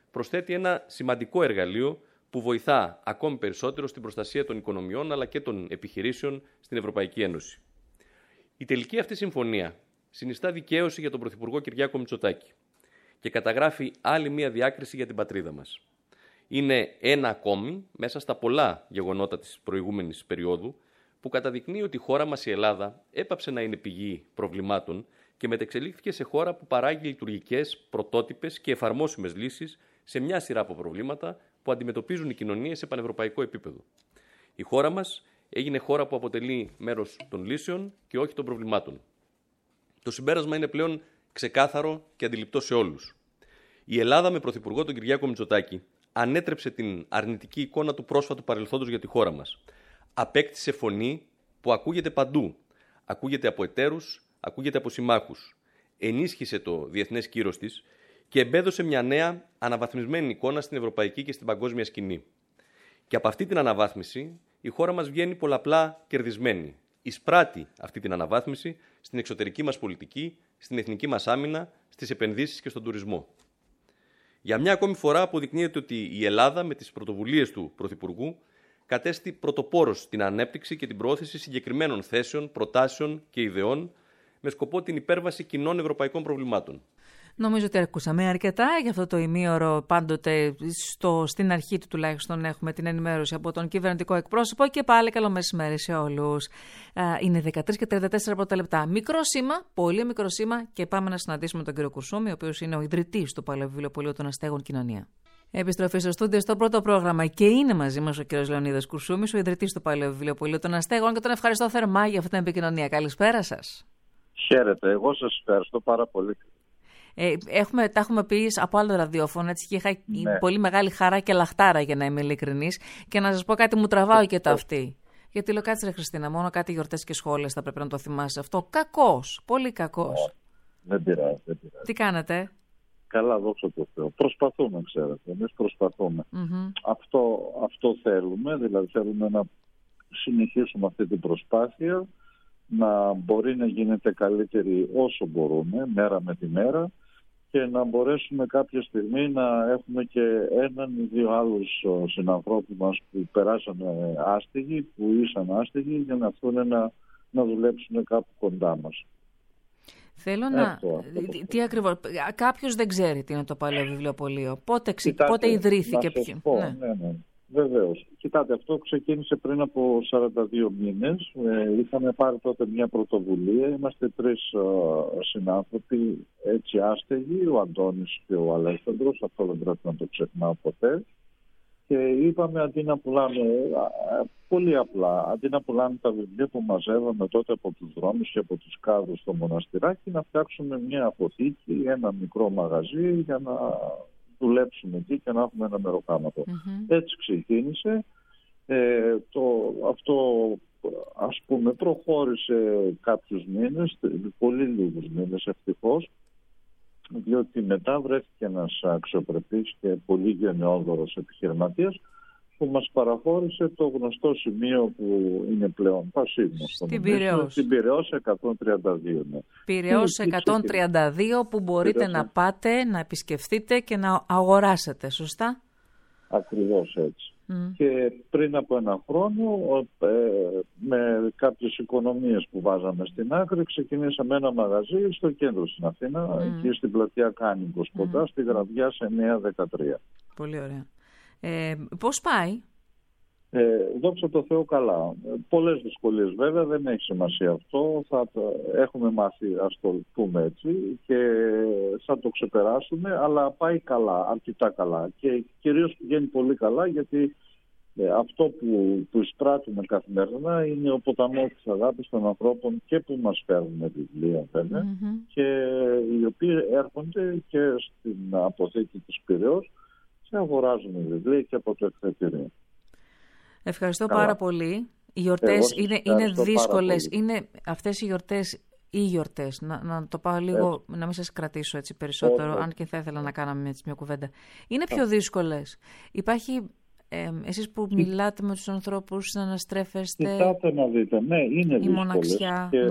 Speaker 5: προσθέτει ένα σημαντικό εργαλείο που βοηθά ακόμη περισσότερο στην προστασία των οικονομιών αλλά και των επιχειρήσεων στην Ευρωπαϊκή Ένωση. Η τελική αυτή συμφωνία συνιστά δικαίωση για τον Πρωθυπουργό Κυριάκο Μητσοτάκη και καταγράφει άλλη μία διάκριση για την πατρίδα μας. Είναι ένα ακόμη μέσα στα πολλά γεγονότα της προηγούμενης περίοδου που καταδεικνύει ότι η χώρα μας, η Ελλάδα, έπαψε να είναι πηγή προβλημάτων και μετεξελίχθηκε σε χώρα που παράγει λειτουργικές, πρωτότυπες και εφαρμόσιμες λύσεις σε μια σειρά από προβλήματα που αντιμετωπίζουν οι κοινωνίες σε πανευρωπαϊκό επίπεδο. Η χώρα μας έγινε χώρα που αποτελεί μέρος των λύσεων και όχι των προβλημάτων. Το συμπέρασμα είναι πλέον ξεκάθαρο και αντιληπτό σε όλους. Η Ελλάδα με πρωθυπουργό τον Κυριάκο Μητσοτάκη ανέτρεψε την αρνητική εικόνα του πρόσφατου παρελθόντος για τη χώρα μας. Απέκτησε φωνή που ακούγεται παντού. Ακούγεται από εταίρους, ακούγεται από συμμάχους. Ενίσχυσε το διεθνές κύρος της και εμπέδωσε μια νέα αναβαθμισμένη εικόνα στην ευρωπαϊκή και στην παγκόσμια σκηνή. Και από αυτή την αναβάθμιση η χώρα μας βγαίνει πολλαπλά κερδισμένη. Εισπράττει αυτή την αναβάθμιση στην εξωτερική μας πολιτική, στην εθνική μας άμυνα, στις επενδύσεις και στον τουρισμό. Για μια ακόμη φορά αποδεικνύεται ότι η Ελλάδα με τις πρωτοβουλίες του Πρωθυπουργού κατέστη πρωτοπόρος στην ανέπτυξη και την προώθηση συγκεκριμένων θέσεων, προτάσεων και ιδεών με σκοπό την υπέρβαση κοινών ευρωπαϊκών προβλημάτων.
Speaker 2: Νομίζω ότι ακούσαμε αρκετά για αυτό το ημίωρο. Πάντοτε στην αρχή του τουλάχιστον έχουμε την ενημέρωση από τον κυβερνητικό εκπρόσωπο και πάλι καλό μεσημέρι σε όλους. Είναι 13 και 34 πρώτα λεπτά. Μικρό σήμα, πολύ μικρό σήμα και πάμε να συναντήσουμε τον κύριο Κουρσούμη, ο οποίος είναι ο ιδρυτής του Παλαιοβιβλιοπωλείου των Αστέγων Κοινωνία. Επιστροφή στο στούντιο στο πρώτο πρόγραμμα και είναι μαζί μας ο κύριος Λεωνίδας Κουρσούμης, ο ιδρυτής του Παλαιοβιβλιοπωλείου των Αστέγων και τον ευχαριστώ θερμά για αυτή την επικοινωνία. Καλησπέρα σας.
Speaker 6: Χαίρετε, εγώ σας ευχαριστώ πάρα πολύ.
Speaker 2: Τα έχουμε πει από άλλο ραδιόφωνο, έτσι, και είχα πολύ μεγάλη χαρά και λαχτάρα, για να είμαι ειλικρινής. Και να σας πω κάτι, μου τραβάω και το αυτή. Γιατί λέω, κάτσε ρε Χριστίνα, μόνο κάτι γιορτές και σχόλες θα πρέπει να το θυμάσαι αυτό. Κακός, πολύ κακός.
Speaker 6: Δεν πειράζει.
Speaker 2: Τι κάνετε?
Speaker 6: Καλά, δόξα τω Θεώ. Προσπαθούμε, ξέρετε. Εμείς προσπαθούμε. Αυτό θέλουμε, δηλαδή θέλουμε να συνεχίσουμε αυτή την προσπάθεια, να μπορεί να γίνεται καλύτερη όσο μπορούμε, μέρα με τη μέρα, και να μπορέσουμε κάποια στιγμή να έχουμε και έναν ή δύο άλλους συνανθρώπους μας που περάσανε άστιγοι, που ήσαν άστιγοι, για να έρθουν να δουλέψουν κάπου κοντά μας.
Speaker 2: Θέλω τι ακριβώς? Κάποιος δεν ξέρει τι είναι το Παλαιοβιβλιοπωλείο. Πότε ιδρύθηκε?
Speaker 6: Ναι. Βεβαίως. Κοιτάτε, αυτό ξεκίνησε πριν από 42 μήνες. Είχαμε πάρει τότε μια πρωτοβουλία. Είμαστε τρεις συνάνθρωποι έτσι άστεγοι, ο Αντώνης και ο Αλέξανδρος, αυτό δεν πρέπει να το ξεχνάω ποτέ. Και είπαμε, αντί να πουλάμε, πολύ απλά, αντί να πουλάμε τα βιβλία που μαζεύαμε τότε από τους δρόμους και από τους κάδους στο μοναστηράκι, να φτιάξουμε μια αποθήκη, ένα μικρό μαγαζί για να δουλέψουμε εκεί και να έχουμε ένα μεροκάματο. Έτσι ξεκίνησε. Αυτό, ας πούμε, προχώρησε κάποιους μήνες, πολύ λίγους μήνες ευτυχώς, διότι μετά βρέθηκε ένας αξιοπρεπής και πολύ γενναιόδωρος επιχειρηματίας που μας παραχώρησε το γνωστό σημείο που είναι πλέον πασίγνωστο. Στην Πειραιώς 132. Ναι.
Speaker 2: Πειραιώς 132 που μπορείτε να πάτε, να επισκεφτείτε και να αγοράσετε, σωστά?
Speaker 6: Ακριβώς έτσι. Και πριν από ένα χρόνο, με κάποιες οικονομίες που βάζαμε στην άκρη, ξεκινήσαμε ένα μαγαζί στο κέντρο στην Αθήνα, εκεί στην πλατεία Κάνικος, κοντά στη Γραβιά σε 9-13.
Speaker 2: Πολύ ωραία. Πώς πάει?
Speaker 6: Δόξα τω Θεώ καλά. Πολλές δυσκολίες βέβαια, δεν έχει σημασία αυτό. Έχουμε μάθει, ας το πούμε έτσι, και θα το ξεπεράσουμε, αλλά πάει καλά, αρκετά καλά. Και κυρίως πηγαίνει πολύ καλά, γιατί αυτό που εισπράττουμε καθημερινά είναι ο ποταμός της αγάπης των ανθρώπων και που μας φέρνουν βιβλία βέβαια, και οι οποίοι έρχονται και στην αποθήκη της Πειραιώς και αγοράζουν βιβλία και από το εκθετήριο.
Speaker 2: Ευχαριστώ πάρα πολύ. Οι γιορτές είναι δύσκολες. Είναι αυτές οι γιορτές, να το πάω λίγο, να μην σας κρατήσω έτσι περισσότερο, αν και θα ήθελα να κάναμε έτσι μια κουβέντα. Είναι πιο δύσκολες. Υπάρχει, εσείς που μιλάτε με τους ανθρώπους, να αναστρέφεστε.
Speaker 6: Κοιτάτε να δείτε, ναι, είναι δύσκολες.
Speaker 2: Η μοναξιά.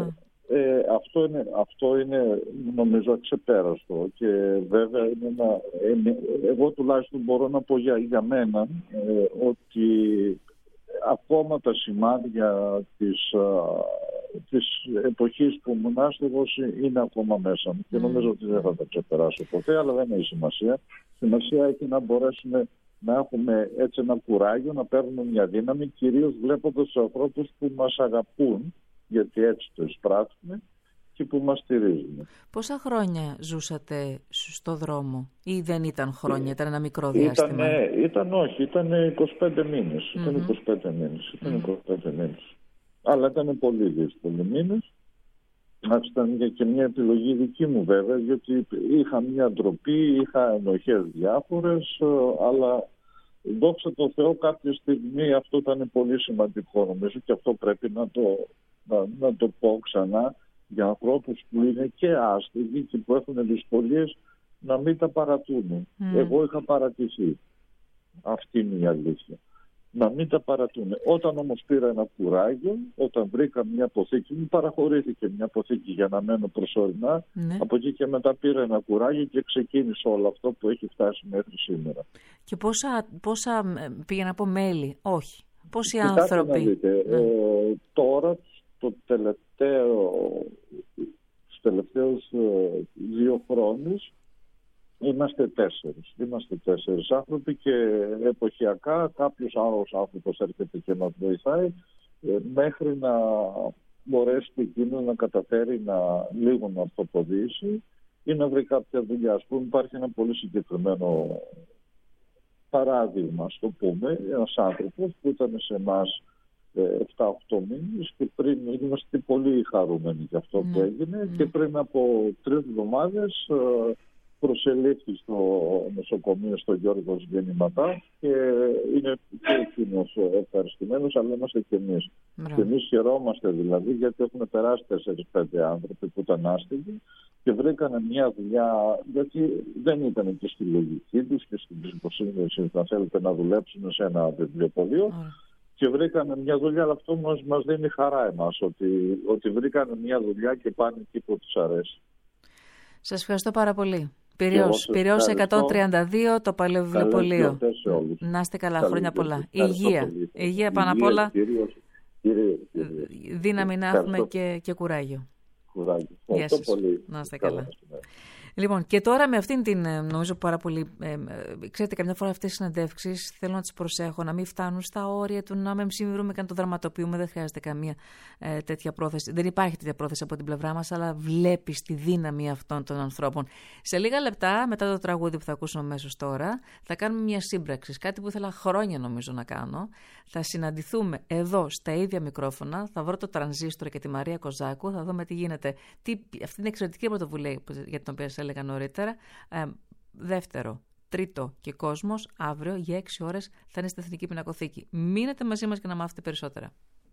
Speaker 6: Αυτό είναι νομίζω αξεπέραστο και βέβαια εγώ τουλάχιστον μπορώ να πω για μένα ότι ακόμα τα σημάδια της εποχής που ήμουν άστεγος είναι ακόμα μέσα μου και νομίζω ότι δεν θα τα ξεπεράσω ποτέ, αλλά δεν έχει σημασία. Σημασία έχει να μπορέσουμε να έχουμε έτσι ένα κουράγιο, να παίρνουμε μια δύναμη, κυρίως βλέποντας τους ανθρώπους που μας αγαπούν, γιατί έτσι το εισπράττουμε και που μας στηρίζουν.
Speaker 2: Πόσα χρόνια ζούσατε στο δρόμο ή δεν ήταν χρόνια, ήταν ένα μικρό διάστημα?
Speaker 6: Ήταν 25 μήνες. Ήταν 25 μήνες. Αλλά ήταν πολύ δύσκολοι μήνες. Ήταν και μια επιλογή δική μου βέβαια, γιατί είχα μια ντροπή, είχα ενοχές διάφορες, αλλά δόξα τω Θεώ κάποια στιγμή αυτό ήταν πολύ σημαντικό νομίζω και αυτό πρέπει να το πω ξανά για ανθρώπους που είναι και άστεγοι και που έχουν δυσκολίες να μην τα παρατούν. Εγώ είχα παρατηθεί. Αυτή είναι η αλήθεια. Να μην τα παρατούν. Όταν όμως πήρα ένα κουράγιο, όταν βρήκα μια αποθήκη, μου παραχωρήθηκε μια αποθήκη για να μένω προσωρινά, από εκεί και μετά πήρα ένα κουράγιο και ξεκίνησε όλο αυτό που έχει φτάσει μέχρι σήμερα.
Speaker 2: Και πόσα πήγαινα από μέλη, όχι, πόσοι άνθρωποι?
Speaker 6: Τώρα, στους τελευταίους 2 χρόνους, είμαστε 4 άνθρωποι και εποχιακά κάποιος άλλος άνθρωπος έρχεται και μας βοηθάει μέχρι να μπορέσει και εκείνο να καταφέρει λίγο να αυτοποδήσει ή να βρει κάποια δουλειά. Ας πούμε, υπάρχει ένα πολύ συγκεκριμένο παράδειγμα, ας το πούμε, ένας άνθρωπος που ήταν σε εμάς 7-8 μήνες και πριν είμαστε πολύ χαρούμενοι για αυτό που έγινε και πριν από 3 εβδομάδες προσελήφθη στο νοσοκομείο στο Γιώργος Γεννηματά και είναι και εκείνος ευχαριστημένος, αλλά είμαστε και εμείς. Και εμείς χαιρόμαστε δηλαδή, γιατί έχουν περάσει 4-5 άνθρωποι που ήταν άστεγοι και βρήκανε μια δουλειά, γιατί δεν ήταν και στη λογική τους και στην ψυχοσύνδεση να θέλετε να δουλέψουν σε ένα βιβλιοπωλείο. Και βρήκανε μια δουλειά, αλλά αυτό μας δίνει χαρά εμάς, ότι βρήκανε μια δουλειά και πάνε εκεί που τους αρέσει.
Speaker 2: Σας ευχαριστώ πάρα πολύ. Πειραιώς 132, το Παλαιό Βιβλιοπωλείο. Να είστε καλά, χρόνια πολλά. Υγεία πάνω απ' όλα. Δύναμη να έχουμε και κουράγιο. Γεια σας. Να είστε καλά. Λοιπόν, και τώρα με αυτήν την, νομίζω πάρα πολύ, ξέρετε, καμιά φορά αυτές οι συνεντεύξεις θέλω να τις προσέχω, να μην φτάνουν στα όρια του να με συμμερούμε και να το δραματοποιούμε, δεν χρειάζεται καμία τέτοια πρόθεση. Δεν υπάρχει τέτοια πρόθεση από την πλευρά μας, αλλά βλέπεις τη δύναμη αυτών των ανθρώπων. Σε λίγα λεπτά, μετά το τραγούδι που θα ακούσουμε αμέσως τώρα, θα κάνουμε μια σύμπραξη, κάτι που ήθελα χρόνια νομίζω να κάνω. Θα συναντηθούμε εδώ στα ίδια μικρόφωνα, θα βρω το Τρανζίστορ και τη Μαρία Κοζάκου, θα δούμε τι γίνεται. Αυτή είναι εξαιρετική πρωτοβουλία για την οποία σας έλεγα νωρίτερα. Δεύτερο, τρίτο και κόσμος, αύριο για 6 ώρες θα είναι στην Εθνική Πινακοθήκη. Μείνετε μαζί μας και να μάθετε περισσότερα.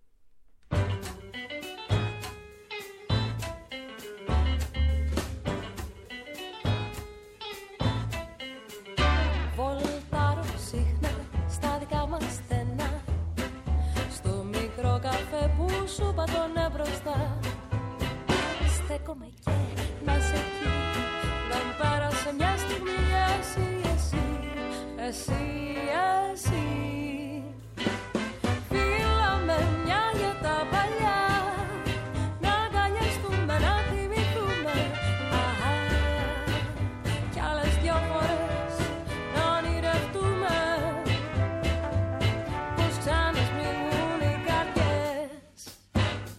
Speaker 7: Βολτάρω συχνά στα δικά μας στενά, στο μικρό καφέ που σου πατώνε μπροστά. Στέκομαι και να σε εκεί, δεν πέρασε μια στιγμή εσύ. Φύλαμε μια για τα παλιά, να αγκαλιαστούμε, να θυμηθούμε. Κι άλλες 2 φορές να ονειρευτούμε πως ξανασμίγουν οι καρδιές.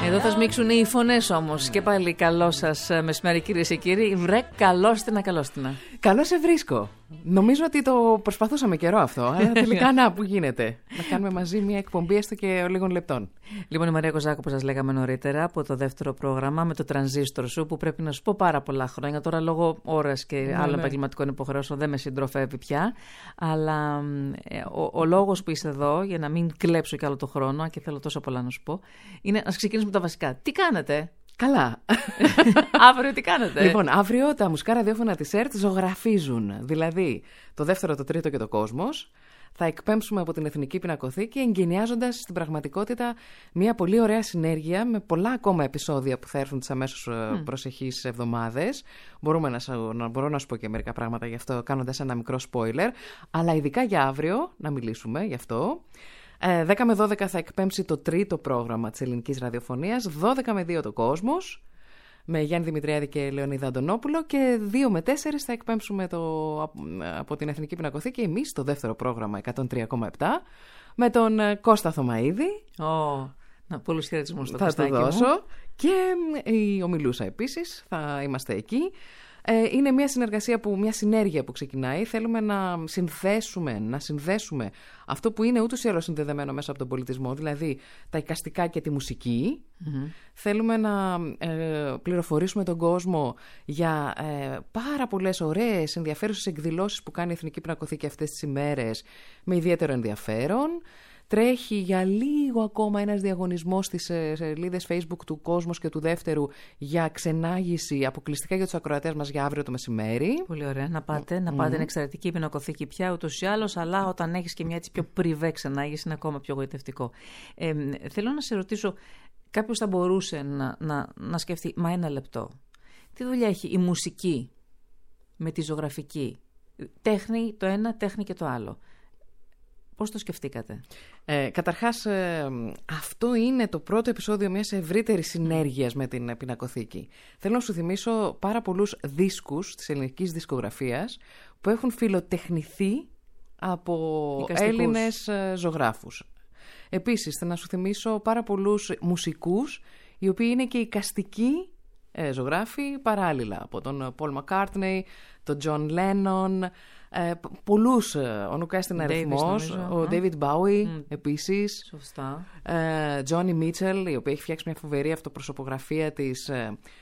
Speaker 2: Εδώ θα σμίξουν οι φωνές όμως. Και πάλι καλό σας μεσημέρι, κυρίες και κύριοι. Βρε, καλώστηνα.
Speaker 8: Καλώς σε βρίσκω. Νομίζω ότι το προσπαθούσαμε καιρό αυτό. Αλλά τελικά να, που γίνεται. Να κάνουμε μαζί μια εκπομπή έστω και λίγων λεπτών.
Speaker 2: Λοιπόν, η Μαρία Κοζάκου, όπως σας λέγαμε νωρίτερα, από το δεύτερο πρόγραμμα με το τρανζίστορ σου, που πρέπει να σου πω πάρα πολλά χρόνια. Τώρα, λόγω ώρας και άλλων επαγγελματικών υποχρεώσεων, δεν με συντροφεύει πια. Αλλά ο λόγος που είσαι εδώ, για να μην κλέψω κι άλλο το χρόνο, και θέλω τόσο πολλά να σου πω, είναι να ξεκινήσουμε τα βασικά. Τι κάνετε?
Speaker 8: Καλά.
Speaker 2: Αύριο τι κάνετε?
Speaker 8: Λοιπόν, αύριο τα μουσικά ραδιόφωνα της ΕΡΤ ζωγραφίζουν. Δηλαδή, το δεύτερο, το τρίτο και το κόσμος. Θα εκπέμψουμε από την Εθνική Πινακοθήκη, εγκαινιάζοντας στην πραγματικότητα μια πολύ ωραία συνέργεια με πολλά ακόμα επεισόδια που θα έρθουν τις αμέσως προσεχείς εβδομάδες. Μπορώ να σου πω και μερικά πράγματα γι' αυτό, κάνοντας ένα μικρό spoiler. Αλλά ειδικά για αύριο, να μιλήσουμε γι' αυτό. 10 με 12 θα εκπέμψει το τρίτο πρόγραμμα της ελληνικής ραδιοφωνίας, 12 με 2 το κόσμος, με Γιάννη Δημητριάδη και Λεωνίδα Αντωνόπουλο, και 2 με 4 θα εκπέμψουμε από την Εθνική Πινακοθήκη εμείς το δεύτερο πρόγραμμα 103,7 με τον Κώστα Θωμαίδη.
Speaker 2: Πολλούς χαιρετισμούς στο
Speaker 8: Κωστάκι μου. Θα το δώσω. Και η Ομιλούσα επίσης, θα είμαστε εκεί. Είναι μια συνέργεια που ξεκινάει. Θέλουμε να συνδέσουμε αυτό που είναι ούτως ή άλλως συνδεδεμένο μέσα από τον πολιτισμό, δηλαδή τα εικαστικά και τη μουσική. Θέλουμε να πληροφορήσουμε τον κόσμο για πάρα πολλές ωραίες ενδιαφέρουσες εκδηλώσεις που κάνει η Εθνική Πινακοθήκη αυτές τις ημέρες με ιδιαίτερο ενδιαφέρον. Τρέχει για λίγο ακόμα ένας διαγωνισμός στις σελίδες Facebook του Κόσμος και του Δεύτερου για ξενάγηση αποκλειστικά για τους ακροατές μας για αύριο το μεσημέρι.
Speaker 2: Πολύ ωραία. Να πάτε. Είναι εξαιρετική η πινακοθήκη πια ούτως ή άλλως, αλλά όταν έχεις και μια έτσι πιο πριβέ ξενάγηση είναι ακόμα πιο γοητευτικό. Θέλω να σε ρωτήσω, κάποιος θα μπορούσε να σκεφτεί, μα ένα λεπτό. Τι δουλειά έχει η μουσική με τη ζωγραφική? Τέχνη το ένα, τέχνη και το άλλο. Πώς το σκεφτήκατε?
Speaker 8: Καταρχάς, αυτό είναι το πρώτο επεισόδιο μιας ευρύτερης συνέργειας με την Πινακοθήκη. Θέλω να σου θυμίσω πάρα πολλούς δίσκους της ελληνικής δισκογραφίας που έχουν φιλοτεχνηθεί από Έλληνες ζωγράφους. Επίσης, θέλω να σου θυμίσω πάρα πολλούς μουσικούς οι οποίοι είναι και εικαστικοί ζωγράφοι παράλληλα, από τον Paul McCartney, τον John Lennon, πολλούς, ο Νουκάς στην αριθμός, ο David Bowie επίσης.
Speaker 2: Σωστά.
Speaker 8: Johnny Mitchell, η οποία έχει φτιάξει μια φοβερή αυτοπροσωπογραφία της,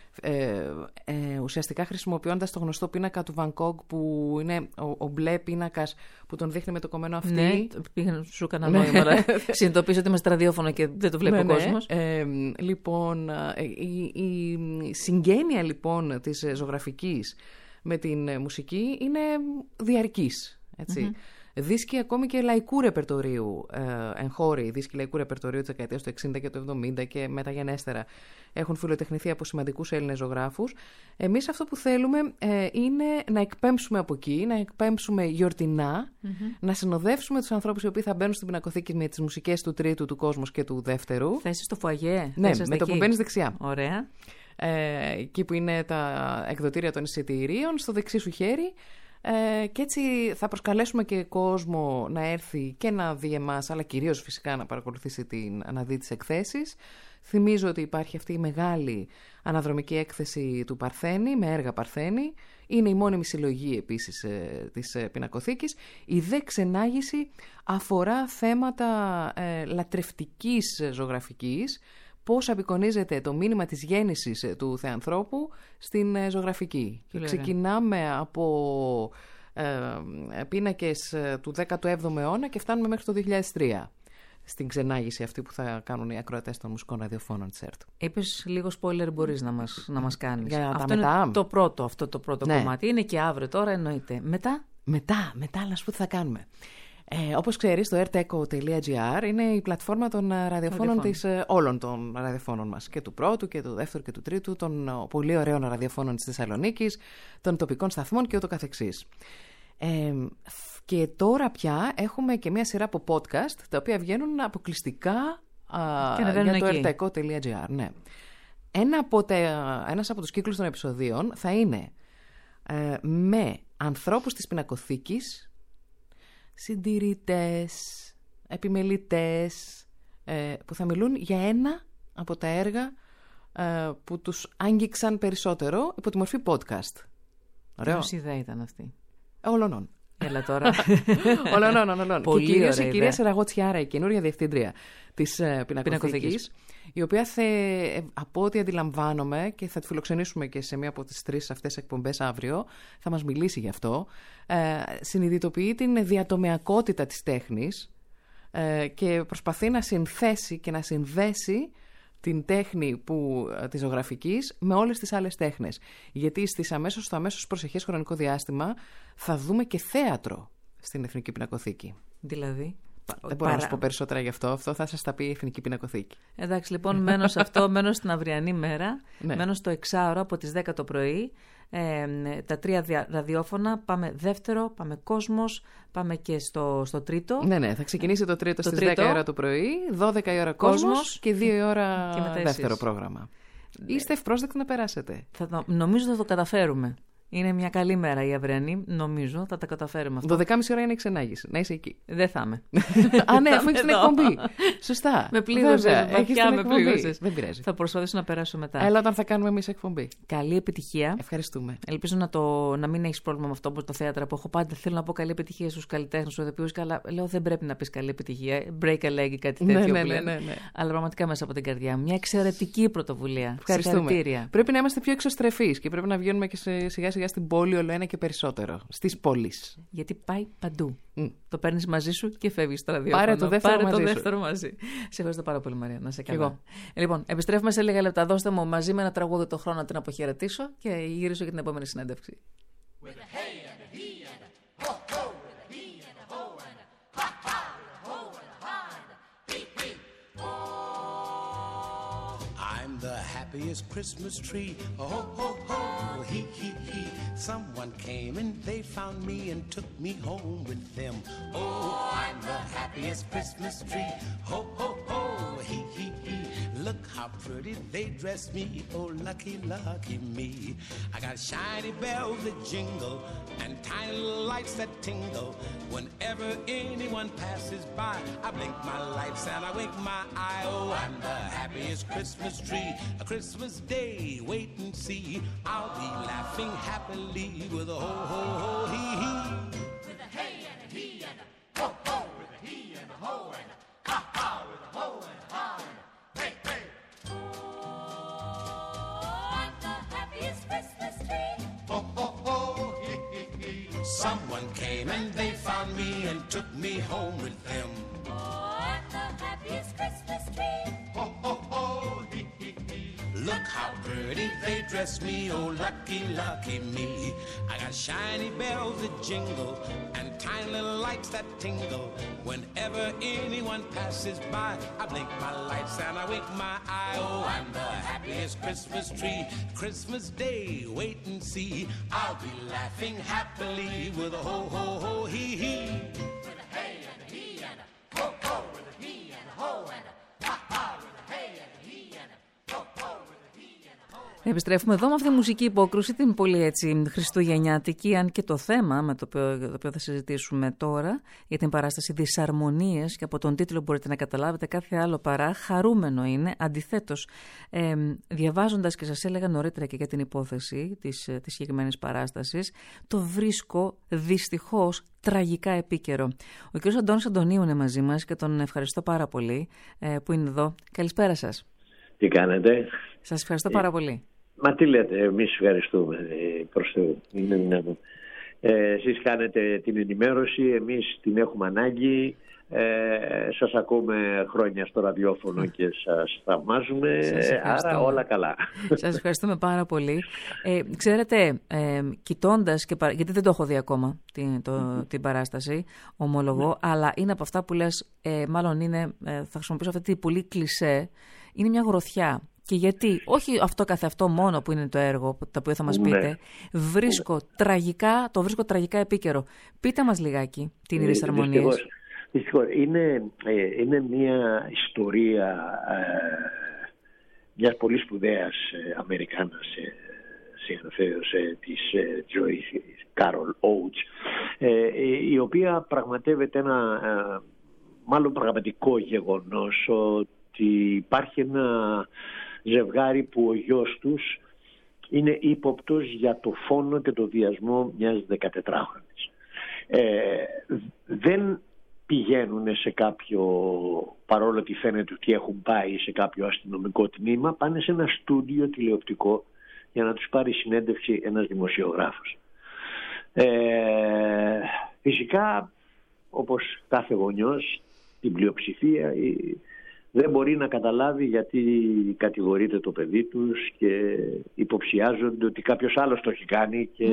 Speaker 8: ουσιαστικά χρησιμοποιώντας το γνωστό πίνακα του Van Gogh, που είναι ο μπλε πίνακας που τον δείχνει με το κομμένο αυτί.
Speaker 2: Ναι, σου έκανα νόημα. Συνειδητοποίησα ότι είμαστε ραδιόφωνο και δεν το βλέπει ο κόσμος.
Speaker 8: Λοιπόν, η συγγένεια λοιπόν της ζωγραφικής με την μουσική είναι διαρκής, έτσι. Δίσκοι ακόμη και λαϊκού ρεπερτορίου, εγχώροι δίσκοι λαϊκού ρεπερτορίου της δεκαετίας του 60 και του 70 και μεταγενέστερα, έχουν φιλοτεχνηθεί από σημαντικούς Έλληνες ζωγράφους. Εμείς αυτό που θέλουμε είναι να εκπέμψουμε από εκεί, να εκπέμψουμε γιορτινά, να συνοδεύσουμε τους ανθρώπους οι οποίοι θα μπαίνουν στην Πινακοθήκη με τις μουσικές του τρίτου, του Κόσμος και του δεύτερου.
Speaker 2: Θέσεις στο φουαγέ.
Speaker 8: Ναι, με το που μπαίνεις δεξιά.
Speaker 2: Ωραία.
Speaker 8: Εκεί που είναι τα εκδοτήρια των εισιτηρίων, στο δεξί σου χέρι. Και έτσι θα προσκαλέσουμε και κόσμο να έρθει και να δει εμάς, αλλά κυρίως φυσικά να παρακολουθήσει να δει τις εκθέσεις. Θυμίζω ότι υπάρχει αυτή η μεγάλη αναδρομική έκθεση του Παρθένη, με έργα Παρθένη. Είναι η μόνιμη συλλογή επίσης της Πινακοθήκης. Η δε ξενάγηση αφορά θέματα λατρευτικής ζωγραφικής, πώς απεικονίζεται το μήνυμα της γέννησης του θεανθρώπου στην ζωγραφική. Ξεκινάμε από πίνακες του 17ου αιώνα και φτάνουμε μέχρι το 2003 στην ξενάγηση αυτή που θα κάνουν οι ακροατές των μουσικών ραδιοφώνων της ΕΡΤ.
Speaker 2: Είπες λίγο spoiler, μπορείς να μας κάνεις?
Speaker 8: Για
Speaker 2: αυτό
Speaker 8: τα μετά.
Speaker 2: Είναι το πρώτο κομμάτι. Είναι και αύριο τώρα, εννοείται. Μετά,
Speaker 8: να σου πω τι θα κάνουμε. Όπως ξέρεις, το rteco.gr είναι η πλατφόρμα των ραδιοφώνων όλων των ραδιοφώνων μας. Και του πρώτου και του δεύτερου και του τρίτου, των πολύ ωραίων ραδιοφώνων της Θεσσαλονίκης, των τοπικών σταθμών και ούτω καθεξής. Και τώρα πια έχουμε και μια σειρά από podcast, τα οποία βγαίνουν αποκλειστικά για το rteco.gr. Ναι. Ένας από τους κύκλους των επεισοδίων θα είναι με ανθρώπους της Πινακοθήκης, συντηρητές, επιμελητές, που θα μιλούν για ένα από τα έργα που τους άγγιξαν περισσότερο υπό τη μορφή podcast. Ωραίο.
Speaker 2: Ποια ιδέα ήταν αυτή?
Speaker 8: Ολονών.
Speaker 2: Έλα τώρα.
Speaker 8: Ολονών. Και κυρίως η κυρία Σεραγότσιάρα, η καινούρια διευθύντρια της Πινακοθήκης, η οποία από ό,τι αντιλαμβάνομαι, και θα τη φιλοξενήσουμε και σε μία από τις 3 αυτές εκπομπές αύριο, θα μας μιλήσει γι' αυτό, συνειδητοποιεί την διατομεακότητα της τέχνης και προσπαθεί να συνθέσει και να συνδέσει την τέχνη της ζωγραφικής με όλες τις άλλες τέχνες. Γιατί στο αμέσως προσεχές χρονικό διάστημα θα δούμε και θέατρο στην Εθνική Πινακοθήκη.
Speaker 2: Δηλαδή?
Speaker 8: Δεν μπορώ να σου πω περισσότερα γι' αυτό. Αυτό θα σας τα πει η Εθνική Πινακοθήκη.
Speaker 2: Εντάξει, λοιπόν, μένω σε αυτό, μένω στην αυριανή μέρα,
Speaker 8: Ναι.
Speaker 2: μένω στο εξάωρο από τις 10 το πρωί, τα 3 ραδιόφωνα, πάμε δεύτερο, πάμε Κόσμος, πάμε και στο τρίτο.
Speaker 8: Ναι, θα ξεκινήσει το τρίτο στις 10 η ώρα το πρωί, 12 η ώρα Κόσμος και 2 η ώρα δεύτερο πρόγραμμα. Είστε ευπρόσδεκτοι να περάσετε.
Speaker 2: Νομίζω θα το καταφέρουμε. Είναι μια καλή μέρα η αυριανή, νομίζω θα τα καταφέρουμε αυτό.
Speaker 8: 12.30 ώρα είναι η ξενάγηση. Να είσαι εκεί.
Speaker 2: Δεν θα είμαι.
Speaker 8: Α, ναι, αφού έχεις την εκπομπή. Σωστά.
Speaker 2: Με πλήρωσες.
Speaker 8: Δεν πειράζει.
Speaker 2: Θα προσπαθήσω να περάσω μετά.
Speaker 8: Έλα όταν θα κάνουμε εμείς εκπομπή.
Speaker 2: Καλή επιτυχία.
Speaker 8: Ευχαριστούμε.
Speaker 2: Ελπίζω να μην έχεις πρόβλημα με αυτό, όπως το θέατρο που έχω πάντα. Θέλω να πω καλή επιτυχία στους καλλιτέχνες, στους ηθοποιούς. Λέω δεν πρέπει να πεις καλή επιτυχία. Break a leg ή κάτι τέτοιο.
Speaker 8: Ναι.
Speaker 2: Αλλά πραγματικά μέσα από την καρδιά μου. Μια εξαιρετική πρωτοβουλία.
Speaker 8: Ευχαριστούμε. Πρέπει να είμαστε πιο εξωστρεφείς και πρέπει να βγαίνουμε και σιγά-σιγά στην πόλη όλο ένα και περισσότερο. Στις πόλεις.
Speaker 2: Γιατί πάει παντού. Το παίρνεις μαζί σου και φεύγεις στο ραδιόφωνο.
Speaker 8: Πάρε το δεύτερο
Speaker 2: μαζί. Σε ευχαριστώ πάρα πολύ, Μαρία. Να σε καλά. Λοιπόν, επιστρέφουμε σε λίγα λεπτά. Δώστε μου μαζί με ένα τραγούδι το χρόνο να την αποχαιρετήσω και γυρίσω για την επόμενη συνέντευξη.
Speaker 1: The happiest Christmas tree, oh, ho, ho, he, he. Someone came and they found me and took me home with them. Oh, I'm the happiest Christmas tree, ho, ho, ho, he, he. Look how pretty they dress me, oh, lucky, lucky me. I got shiny bells that jingle and tiny little lights that tingle. Whenever anyone passes by, I blink my lights and I wink my eye. Oh, I'm the happiest Christmas tree. A Christmas day, wait and see. I'll be laughing happily with a ho, ho, ho, hee, hee. With a hey and a he and a ho, ho. With a he and a ho and a ha, ha. With a ho and a ha and a hey, hey.
Speaker 7: Oh, I'm the happiest Christmas tree.
Speaker 1: Ho, ho, ho, hee, hee, hee. Someone came and they found me and took me home with them.
Speaker 7: Oh, I'm the happiest Christmas tree.
Speaker 1: Ho, ho, ho, hee, hee. Look how pretty they dress me, oh lucky, lucky me. I got shiny bells that jingle and tiny little lights that tingle. Whenever anyone passes by, I blink my lights and I wink my eye. Oh, I'm the happiest Christmas tree. Christmas day, wait and see. I'll be laughing happily with a ho, ho, ho, hee, hee. With a hey and a he and a ho, ho. With a he and a ho and a ha, ha. With a hey and a he and a ho, ho.
Speaker 2: Επιστρέφουμε εδώ με αυτή τη μουσική υπόκρουση, την πολύ έτσι χριστουγεννιάτικη, αν και το θέμα με το οποίο θα συζητήσουμε τώρα, για την παράσταση Δυσαρμονίες, και από τον τίτλο μπορείτε να καταλάβετε κάθε άλλο παρά χαρούμενο είναι. Αντιθέτως, διαβάζοντας, και σας έλεγα νωρίτερα και για την υπόθεση της συγκεκριμένης παράστασης, το βρίσκω δυστυχώς τραγικά επίκαιρο. Ο κ. Αντώνης Αντωνίου είναι μαζί μας και τον ευχαριστώ πάρα πολύ που είναι εδώ. Καλησπέρα σας.
Speaker 9: Τι κάνετε?
Speaker 2: Σας ευχαριστώ πάρα πολύ.
Speaker 9: Μα τι λέτε, εμείς ευχαριστούμε προς Θεού. Εσείς κάνετε την ενημέρωση, εμείς την έχουμε ανάγκη. Σας ακούμε χρόνια στο ραδιόφωνο και σας θαυμάζουμε, άρα όλα καλά.
Speaker 2: Σας ευχαριστούμε πάρα πολύ. Ξέρετε, κοιτώντας, γιατί δεν το έχω δει ακόμα την παράσταση, ομολογώ, αλλά είναι από αυτά που λες, μάλλον είναι, θα χρησιμοποιήσω αυτή τη πολύ κλισέ, είναι μια γροθιά. Και γιατί, όχι αυτό καθ' αυτό μόνο που είναι το έργο, το οποίο θα μας πείτε, το βρίσκω τραγικά επίκαιρο. Πείτε μας λιγάκι τι είναι οι Δυσαρμονίες.
Speaker 9: Δυστυχώς. Είναι μια ιστορία μιας πολύ σπουδαίας Αμερικάνας συγγραφέως της Joyce Carol Oates, η οποία πραγματεύεται ένα μάλλον πραγματικό γεγονός ότι υπάρχει ένα ζευγάρι που ο γιος τους είναι ύποπτος για το φόνο και το βιασμό μιας 14χρονης. Δεν πηγαίνουν σε κάποιο, παρόλο ότι φαίνεται ότι έχουν πάει σε κάποιο αστυνομικό τμήμα, πάνε σε ένα στούντιο τηλεοπτικό για να τους πάρει συνέντευξη ένας δημοσιογράφος. Φυσικά, όπως κάθε γονιός, την πλειοψηφία δεν μπορεί να καταλάβει γιατί κατηγορείται το παιδί τους και υποψιάζονται ότι κάποιος άλλος το έχει κάνει και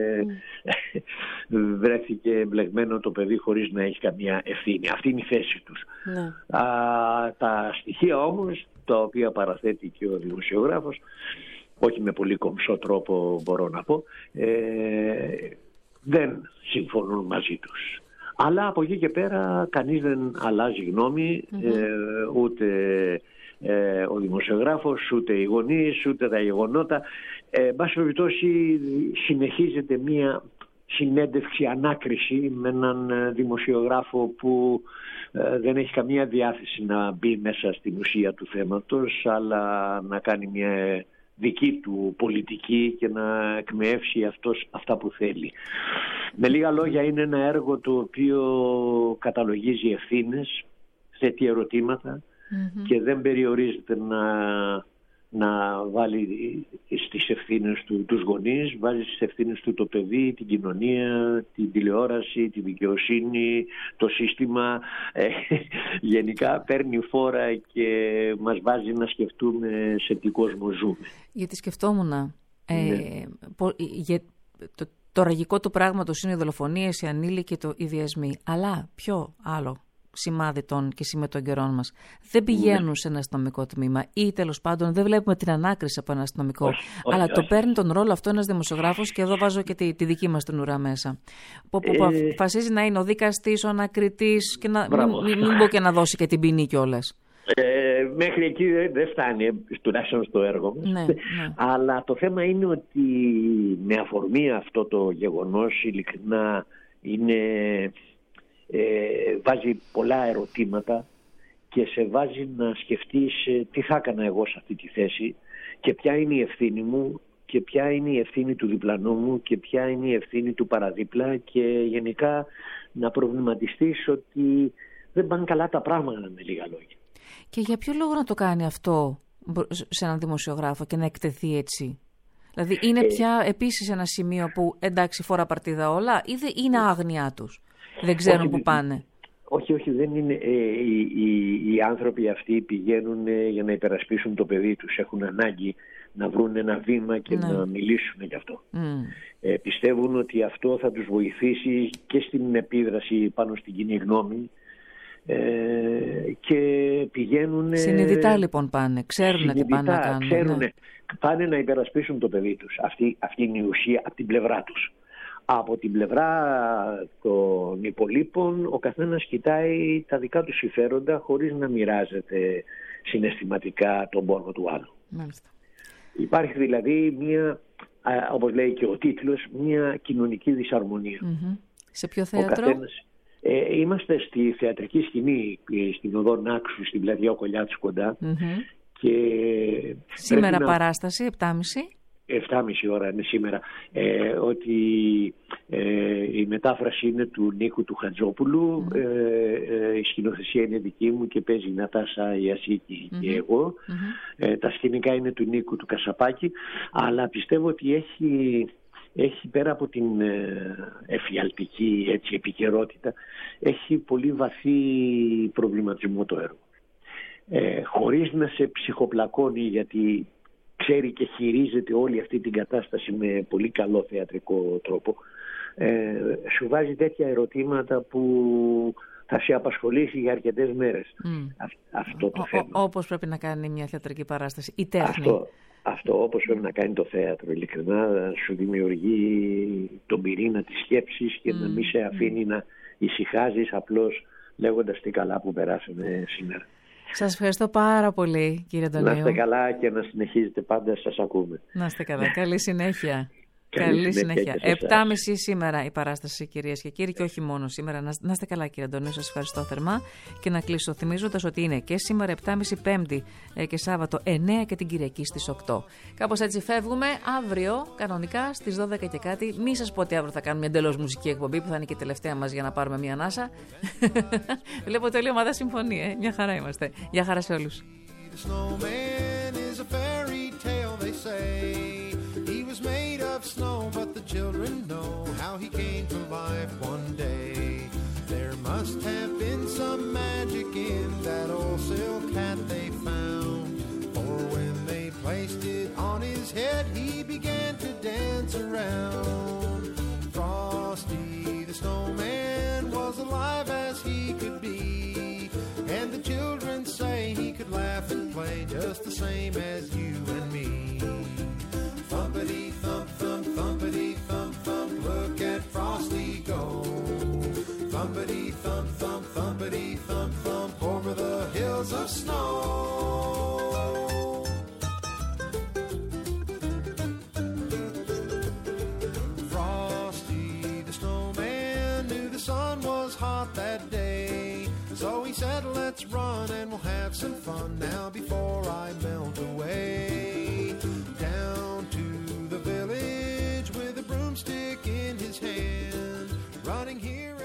Speaker 9: βρέθηκε εμπλεγμένο το παιδί χωρίς να έχει καμία ευθύνη. Αυτή είναι η θέση τους. Ναι. Τα στοιχεία όμως, τα οποία παραθέτει και ο δημοσιογράφος, όχι με πολύ κομψό τρόπο μπορώ να πω, δεν συμφωνούν μαζί τους. Αλλά από εκεί και πέρα κανείς δεν αλλάζει γνώμη, ούτε ο δημοσιογράφος, ούτε οι γονείς, ούτε τα γεγονότα. Εν πάση περιπτώσει συνεχίζεται μία συνέντευξη, ανάκριση με έναν δημοσιογράφο που δεν έχει καμία διάθεση να μπει μέσα στην ουσία του θέματος, αλλά να κάνει μια δική του πολιτική και να εκμεεύσει αυτά που θέλει. Με λίγα λόγια, είναι ένα έργο το οποίο καταλογίζει ευθύνες, θέτει ερωτήματα και δεν περιορίζεται να βάλει στις ευθύνες του τους γονείς, βάζει στις ευθύνες του το παιδί, την κοινωνία, την τηλεόραση, τη δικαιοσύνη, το σύστημα. Γενικά παίρνει φόρα και μας βάζει να σκεφτούμε σε τι κόσμο ζούμε.
Speaker 2: Γιατί σκεφτόμουν, το τραγικό του πράγματος είναι οι δολοφονίες, οι ανήλικοι, οι βιασμοί. Αλλά ποιο άλλο σημάδι των και σήμερα των καιρών μας? Δεν πηγαίνουν σε ένα αστυνομικό τμήμα ή τέλος πάντων δεν βλέπουμε την ανάκριση από ένα αστυνομικό. Αλλά το παίρνει τον ρόλο αυτό ένας δημοσιογράφος, και εδώ βάζω και τη δική μας την ουρά μέσα. Που αποφασίζει να είναι ο δικαστής, ο ανακριτής και μην πω και να δώσει και την ποινή κιόλας.
Speaker 9: Μέχρι εκεί δεν φτάνει, τουλάχιστον στο έργο μας. Ναι. Αλλά το θέμα είναι ότι με αφορμή αυτό το γεγονός, ειλικρινά βάζει πολλά ερωτήματα και σε βάζει να σκεφτείς τι θα έκανα εγώ σε αυτή τη θέση και ποια είναι η ευθύνη μου και ποια είναι η ευθύνη του διπλανού μου και ποια είναι η ευθύνη του παραδίπλα, και γενικά να προβληματιστείς ότι δεν πάνε καλά τα πράγματα, με λίγα λόγια.
Speaker 2: Και για ποιο λόγο να το κάνει αυτό σε έναν δημοσιογράφο και να εκτεθεί έτσι? Δηλαδή είναι πια επίσης ένα σημείο που εντάξει φορά παρτίδα όλα, ή είναι άγνοιά τους? Δεν ξέρουν που πάνε?
Speaker 9: Όχι, δεν είναι. Οι άνθρωποι αυτοί πηγαίνουν για να υπερασπίσουν το παιδί τους. Έχουν ανάγκη να βρουν ένα βήμα και να μιλήσουν γι' αυτό. Πιστεύουν ότι αυτό θα τους βοηθήσει και στην επίδραση πάνω στην κοινή γνώμη, και πηγαίνουν...
Speaker 2: Συνειδητά λοιπόν πάνε, ξέρουν τι πάνε να κάνουν.
Speaker 9: Πάνε να υπερασπίσουν το παιδί τους. Αυτή είναι η ουσία από την πλευρά τους. Από την πλευρά των υπολείπων ο καθένας κοιτάει τα δικά του συμφέροντα χωρίς να μοιράζεται συναισθηματικά τον πόνο του άλλου.
Speaker 2: Μάλιστα.
Speaker 9: Υπάρχει δηλαδή μια, όπως λέει και ο τίτλος, μια κοινωνική δυσαρμονία.
Speaker 2: Σε ποιο θέατρο?
Speaker 9: Είμαστε στη θεατρική σκηνή, στην οδό Νάξου, στην πλατεία Οκολιάτσου κοντά. Και
Speaker 2: σήμερα παράσταση, 7.30.
Speaker 9: 7.30 ώρα είναι σήμερα. Ότι η μετάφραση είναι του Νίκου του Χατζόπουλου, η σκηνοθεσία είναι δική μου και παίζει η Νατάσα Ιασίκη και εγώ. Τα σκηνικά είναι του Νίκου του Κασαπάκη, αλλά πιστεύω ότι έχει πέρα από την εφιαλτική επικαιρότητα, έχει πολύ βαθύ προβληματισμό το έργο. Χωρίς να σε ψυχοπλακώνει, γιατί ξέρει και χειρίζεται όλη αυτή την κατάσταση με πολύ καλό θεατρικό τρόπο, σου βάζει τέτοια ερωτήματα που θα σε απασχολήσει για αρκετές μέρες. Αυτό το θέμα.
Speaker 2: Όπως πρέπει να κάνει μια θεατρική παράσταση, η τέχνη.
Speaker 9: Αυτό όπως πρέπει να κάνει το θέατρο, ειλικρινά σου δημιουργεί τον πυρήνα της σκέψης και να μην σε αφήνει να ησυχάζεις απλώς λέγοντας τι καλά που περάσαμε σήμερα.
Speaker 2: Σας ευχαριστώ πάρα πολύ, κύριε Αντωνίου.
Speaker 9: Να είστε καλά και να συνεχίζετε πάντα, σας ακούμε.
Speaker 2: Να είστε καλά. Καλή συνέχεια. Καλή συνέχεια. 7.30 σήμερα η παράσταση, κυρίες και κύριοι, και όχι μόνο σήμερα. Να είστε καλά, κύριε Αντωνίου, σας ευχαριστώ θερμά. Και να κλείσω θυμίζοντας ότι είναι και σήμερα 7.30 Πέμπτη και Σάββατο 9 και την Κυριακή στις 8. Κάπως έτσι φεύγουμε. Αύριο, κανονικά στις 12 και κάτι. Μη σας πω ότι αύριο θα κάνουμε μια εντελώς μουσική εκπομπή που θα είναι και η τελευταία μας για να πάρουμε μια ανάσα. Βλέπω ότι όλη η ομάδα συμφωνεί. Μια χαρά είμαστε. Γεια χαρά σε όλους.
Speaker 1: Made of snow, but the children know how he came to life one day. There must have been some magic in that old silk hat they found, for when they placed it on his head, he began to dance around. Frosty the snowman was alive as he could be, and the children say he could laugh and play just the same as you and me. Thumpity thump thump, thumpity thump thump, look at Frosty go. Thumpity thump thump, thumpity thump thump, over the hills of snow. Frosty the snowman knew the sun was hot that day, so he said, let's run and we'll have some fun now before I melt away. Down to the village with a broomstick in his hand, running here